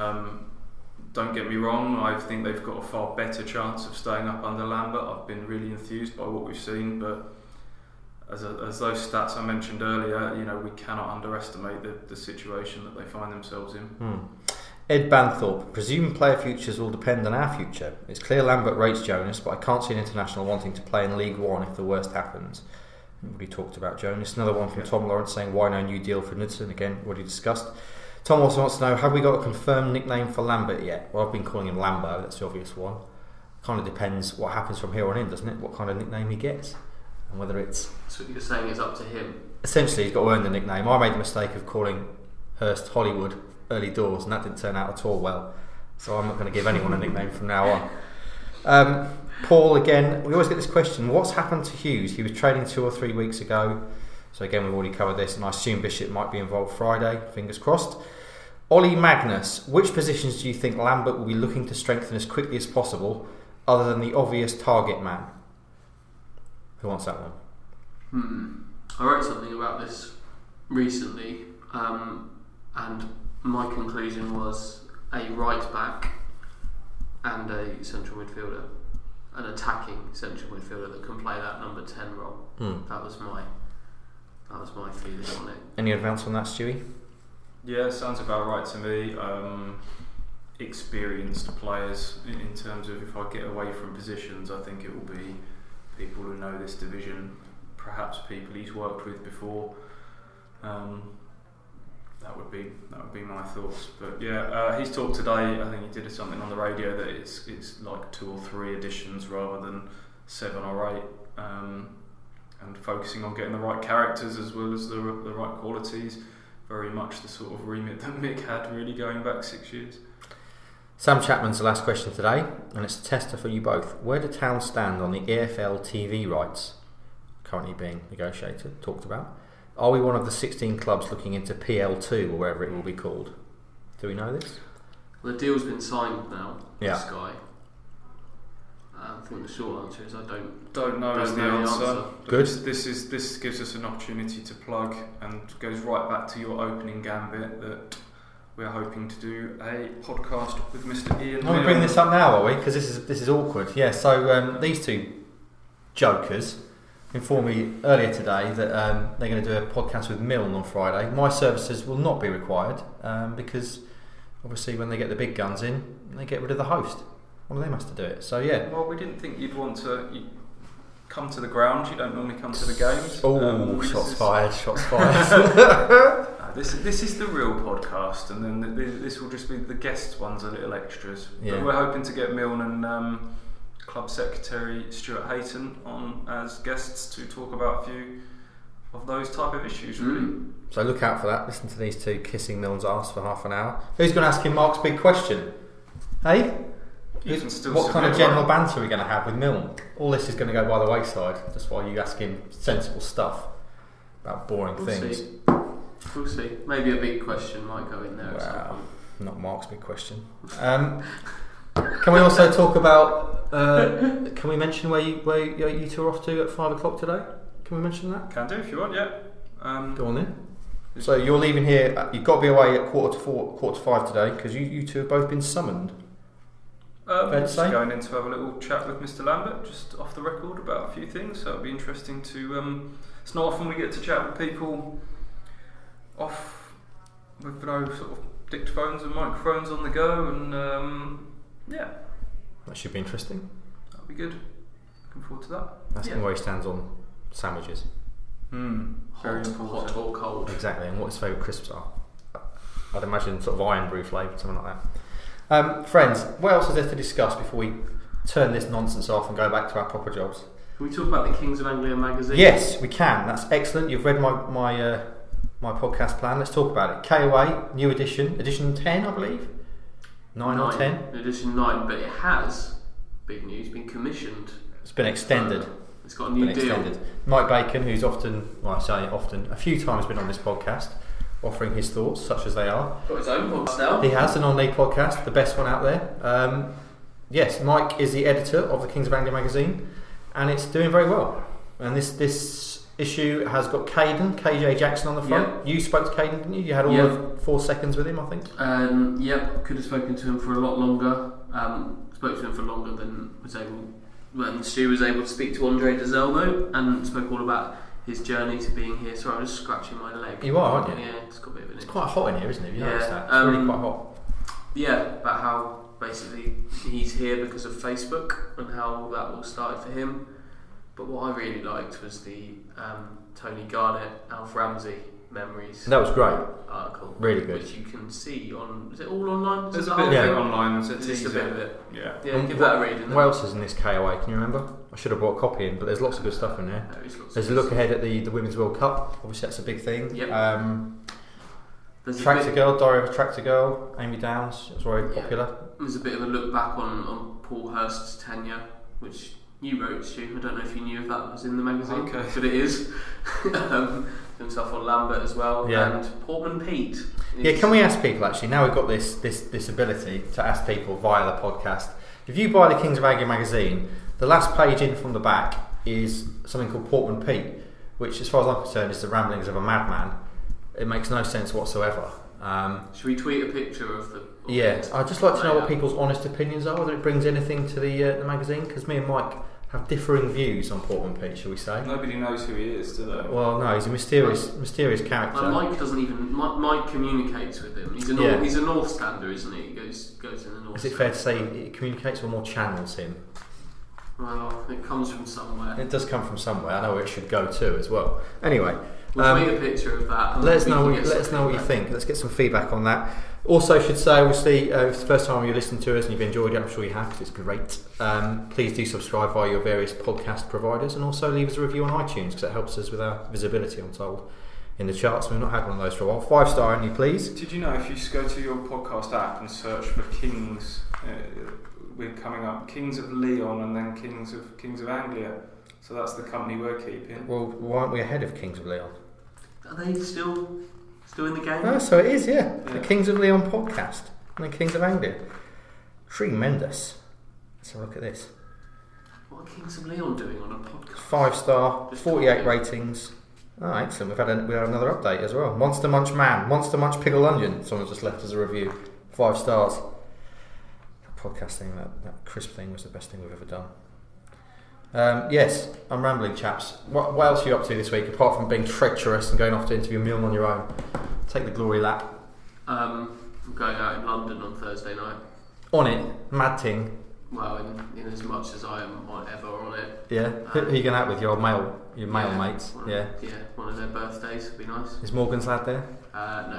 Don't get me wrong, I think they've got a far better chance of staying up under Lambert. I've been really enthused by what we've seen, but as those stats I mentioned earlier, we cannot underestimate the situation that they find themselves in. Ed Banthorpe, presumed player futures will depend on our future. It's clear Lambert rates Jonas, but I can't see an international wanting to play in League One if the worst happens. We've already talked about Jonas. Another one from Tom Lawrence saying, why no new deal for Knudsen? Again, already discussed. Tom also wants to know, have we got a confirmed nickname for Lambert yet? Well, I've been calling him Lambo, that's the obvious one. Kind of depends what happens from here on in, doesn't it? What kind of nickname he gets. And whether it's... So you're saying it's up to him? Essentially, he's got to earn the nickname. I made the mistake of calling Hurst Hollywood early doors, and that didn't turn out at all well. So I'm not going to give anyone a nickname from now on. Paul, again, we always get this question, what's happened to Hughes? He was training 2 or 3 weeks ago. So again, we've already covered this, and I assume Bishop might be involved Friday, fingers crossed. Ollie Magnus, which positions do you think Lambert will be looking to strengthen as quickly as possible, other than the obvious target man? Who wants that one? I wrote something about this recently, and my conclusion was a right back and a central midfielder, an attacking central midfielder that can play that number 10 role. That was my feeling on it. Any advance on that, Stewie? Yeah, sounds about right to me. Experienced players in terms of, if I get away from positions, I think it will be people who know this division, perhaps people he's worked with before. That would be my thoughts. But yeah, he's talked today. I think he did something on the radio that it's like 2 or 3 additions rather than 7 or 8, and focusing on getting the right characters as well as the right qualities. Very much the sort of remit that Mick had, really, going back 6 years. Sam Chapman's the last question today, and it's a tester for you both. Where do Town stand on the EFL TV rights currently being negotiated, talked about? Are we one of the 16 clubs looking into PL2 or wherever it will be called? Do we know this? Well, the deal's been signed now with Sky. I think the short answer is I don't know is the answer. Good. This gives us an opportunity to plug, and goes right back to your opening gambit that we're hoping to do a podcast with Mr. Ian. Well, we bring this up now, are we? Because this is awkward. Yeah. So these 2 jokers informed me earlier today that they're going to do a podcast with Milne on Friday. My services will not be required because obviously when they get the big guns in, they get rid of the host. One of them has to do it. So yeah. Well, we didn't think you'd want to come to the ground. You don't normally come to the games. Oh, shots fired! This is the real podcast, and then this will just be the guest ones are little extras. Yeah. But we're hoping to get Milne and Club Secretary Stuart Hayton on as guests to talk about a few of those type of issues, really. So look out for that. Listen to these two kissing Milne's arse for half an hour. Who's going to ask him Mark's big question? Hey? What kind of general banter are we going to have with Milne? All this is going to go by the wayside, just while you ask him sensible stuff about boring things. We'll see. Maybe a big question might go in there at some point. Not Mark's big question. Can we also talk about... can we mention where you two are off to at 5 o'clock today? Can we mention that? Can do if you want, yeah. Go on then. So you're leaving here, you've got to be away at 4:45 today, because you two have both been summoned. Just going in to have a little chat with Mr. Lambert, just off the record, about a few things. So it'll be interesting to. It's not often we get to chat with people off with no sort of dictaphones and microphones on the go, and yeah, that should be interesting. That'll be good. Looking forward to that. That's where he stands on sandwiches. Hot or cold. Exactly, and what his favourite crisps are. I'd imagine sort of iron brew flavoured, something like that. Friends, what else is there to discuss before we turn this nonsense off and go back to our proper jobs? Can we talk about the Kings of Anglia magazine? Yes, we can. That's excellent. You've read my podcast plan. Let's talk about it. KOA, new edition 10, I believe. 9 or 10. Edition 9, but it has, big news, been commissioned. It's been extended. It's got a new deal. Extended. Mike Bacon, who's a few times been on this podcast, offering his thoughts, such as they are. Got his own podcast now. He has, a non-league podcast, the best one out there. Yes, Mike is the editor of the Kings of Anglia magazine, and it's doing very well. And this issue has got KJ Jackson on the front. Yep. You spoke to Caden, didn't you? You had all of 4 seconds with him, I think. Yep, could have spoken to him for a lot longer. Spoke to him for longer than when Stu was able to speak to Andre Dazelle, though, and spoke all about his journey to being here. Sorry, I'm just scratching my leg. You are, aren't you? Yeah, it's got a bit of an itch. It's quite hot in here, isn't it? You noticed that? It's really quite hot. Yeah, about how basically he's here because of Facebook and how that all started for him. But what I really liked was the Tony Garnett, Alf Ramsey memories. That was great. Article. Really good. Which you can see on. Is it all online? There's a bit of it online. There's just a bit of it. Yeah. Yeah, give that a read. What else is in this KOA? Can you remember? I should have brought a copy in, but there's lots of good stuff in there. There's a look ahead at the Women's World Cup. Obviously, that's a big thing. Yep. Tractor Girl, Diary of a Tractor Girl, Amy Downs. It was very popular. There's a bit of a look back on Paul Hurst's tenure, which you wrote, Stu. I don't know if you knew if that was in the magazine, but it is. Himself on Lambert as well, and Portman Pete. Yeah, can we ask people actually? Now we've got this ability to ask people via the podcast. If you buy the Kings of Anglia magazine, the last page in from the back is something called Portman Pete, which, as far as I'm concerned, is the ramblings of a madman. It makes no sense whatsoever. Should we tweet a picture of the? I'd just like to know what people's honest opinions are, whether it brings anything to the magazine, because me and Mike have differing views on Portman Pete, shall we say? Nobody knows who he is, do they? Well, no, he's a mysterious character. Mike doesn't even. Mike communicates with him. He's a North Stander, isn't he? He goes in the North. Is it fair to say he communicates or more channels him? Well, it comes from somewhere. It does come from somewhere. I know where it should go to as well. Anyway, we'll tweet a picture of that. Let us know what you think. Let's get some feedback on that. Also, I should say, obviously, if it's the first time you're listening to us and you've enjoyed it, I'm sure you have, because it's great. Please do subscribe via your various podcast providers, and also leave us a review on iTunes, because it helps us with our visibility, I'm told, in the charts. We've not had one of those for a while. 5-star only, please. Did you know if you go to your podcast app and search for Kings, we're coming up Kings of Leon and then Kings of Anglia. So that's the company we're keeping. Well, why aren't we ahead of Kings of Leon? Are they still in the game? Oh, so it is, yeah. The Kings of Leon podcast and the Kings of Anglia. Tremendous. Let's have a look at this. What are Kings of Leon doing on a podcast? 5-star, 48 ratings. Oh, excellent. We've had another update as well. Monster Munch Man, Monster Munch Pickle Luncheon. Someone just left us a review. 5 stars. That podcast thing, that crisp thing was the best thing we've ever done. Yes, I'm rambling, chaps. What else are you up to this week, apart from being treacherous and going off to interview Milne on your own? Take the glory lap. I'm going out in London on Thursday night. On it? Mad ting? Well, in as much as I am ever on it. Yeah? Who are you going out with? Your male mates? Yeah, one of their birthdays would be nice. Is Morgan's lad there? No,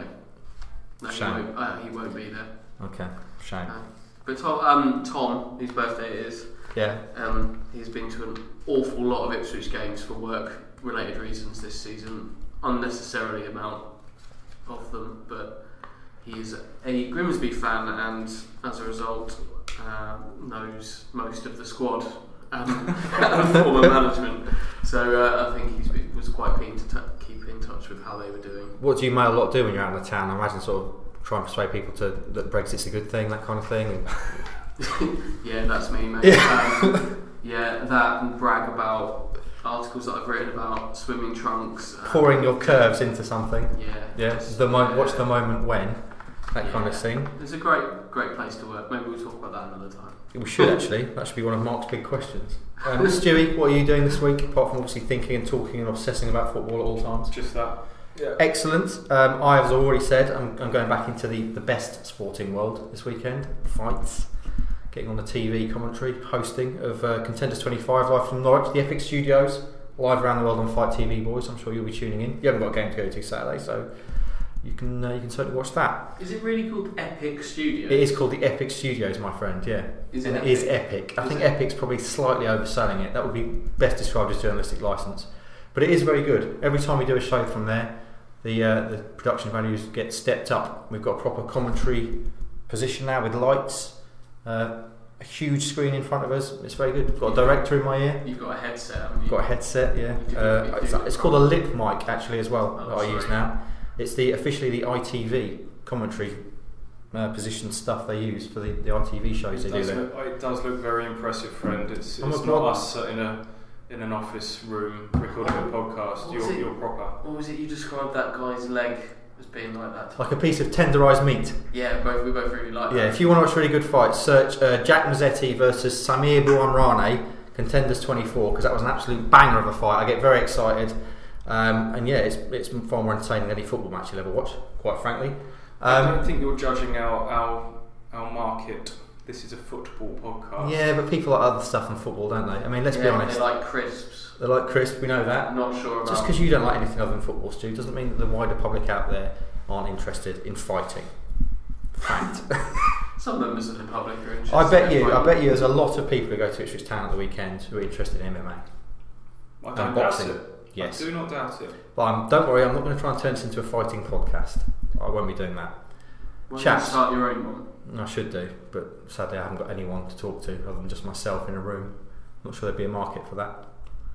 he won't be there. Okay, shame. But Tom, whose birthday it is, Yeah. He's been to an awful lot of Ipswich games for work-related reasons this season, unnecessarily amount of them, but he's a Grimsby fan and as a result knows most of the squad and former management. So I think he was quite keen to keep in touch with how they were doing. What do you a lot do when you're out in the town? I imagine sort of try and persuade people that Brexit's a good thing, that kind of thing. Yeah, that's me, mate. Yeah, that and brag about articles that I've written about swimming trunks. Pouring your curves into something. Yeah. Watch the moment when. That kind of thing. It's a great place to work. Maybe we'll talk about that another time. We should actually. That should be one of Mark's big questions. Stewie, what are you doing this week, apart from obviously thinking and talking and obsessing about football at all times? Just that. Yeah. Excellent. I, as already said, I'm going back into the best sporting world this weekend. Fights. Getting on the TV commentary, hosting of Contenders 25 live from Norwich, the Epic Studios, live around the world on Fight TV, boys. I'm sure you'll be tuning in. You haven't got a game to go to Saturday, so you can certainly watch that. Is it really called Epic Studios? It is called the Epic Studios, my friend. Yeah, it is epic. I think Epic's probably slightly overselling it. That would be best described as journalistic license, but it is very good. Every time we do a show from there, the production values get stepped up. We've got a proper commentary position now with lights. A huge screen in front of us. It's very good. We've got a director in my ear. You've got a headset, haven't you? Got a headset, yeah. It's called a lip mic actually as well that I use now. It's officially the ITV commentary position stuff they use for the ITV shows they do there. It does look very impressive, friend. It's not us in an office room recording a podcast. You're proper. What was it you described that guy's leg as being like that? Like a piece of tenderised meat. Yeah, we both really like that. Yeah, if you want to watch really good fights, search Jack Mazzetti versus Samir Buamrane, Contenders 24, because that was an absolute banger of a fight. I get very excited. And yeah, it's far more entertaining than any football match you'll ever watch, quite frankly. I don't think you're judging our market. This is a football podcast. Yeah, but people like other stuff than football, don't they? I mean, let's be honest. They like crisps. They like crisps, we know that. I'm not sure about. Just because you don't like anything other than football, Stu, doesn't mean that the wider public out there aren't interested in fighting. Fact. Some members of the public are interested. I bet you there's a lot of people who go to Ipswich Town at the weekend who are interested in MMA. I don't doubt it. Yes. I do not doubt it. But don't worry, I'm not going to try and turn this into a fighting podcast. I won't be doing that. Why don't you start your own one? I should do, but sadly I haven't got anyone to talk to other than just myself in a room. Not sure there'd be a market for that.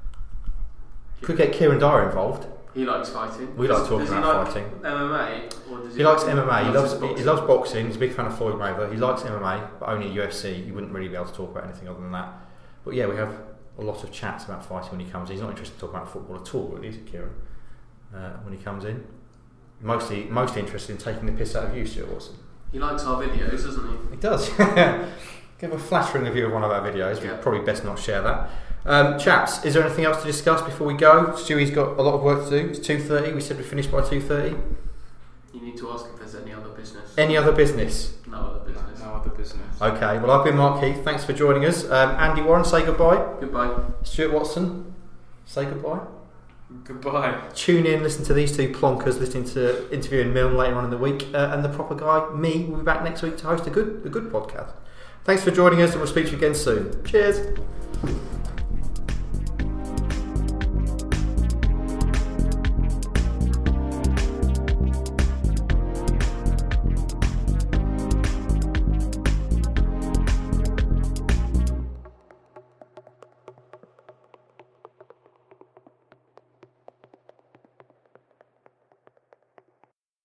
Could get Kieran Dyer involved. He likes fighting. We like talking about fighting. MMA, or does he likes MMA. He loves boxing. He's a big fan of Floyd Mayweather. He likes MMA, but only UFC. You wouldn't really be able to talk about anything other than that. But yeah, we have a lot of chats about fighting when he comes in. He's not interested in talking about football at all, really, is he, Kieran? When he comes in, mostly interested in taking the piss out of you, Stuart Watson. He likes our videos, doesn't he? He does. Give a flattering review of one of our videos. Yeah. We'd probably best not share that. Chaps, is there anything else to discuss before we go? Stewie's got a lot of work to do. It's 2:30. We said we finished by 2:30. You need to ask if there's any other business. Any other business? No other business. No other business. Okay. Well, I've been Mark Heath. Thanks for joining us. Andy Warren, say goodbye. Goodbye. Stuart Watson, say goodbye. Goodbye. Tune in, listen to these two plonkers, listening to interviewing Milne later on in the week, and the proper guy, me, will be back next week to host a good podcast. Thanks for joining us, and we'll speak to you again soon. Cheers.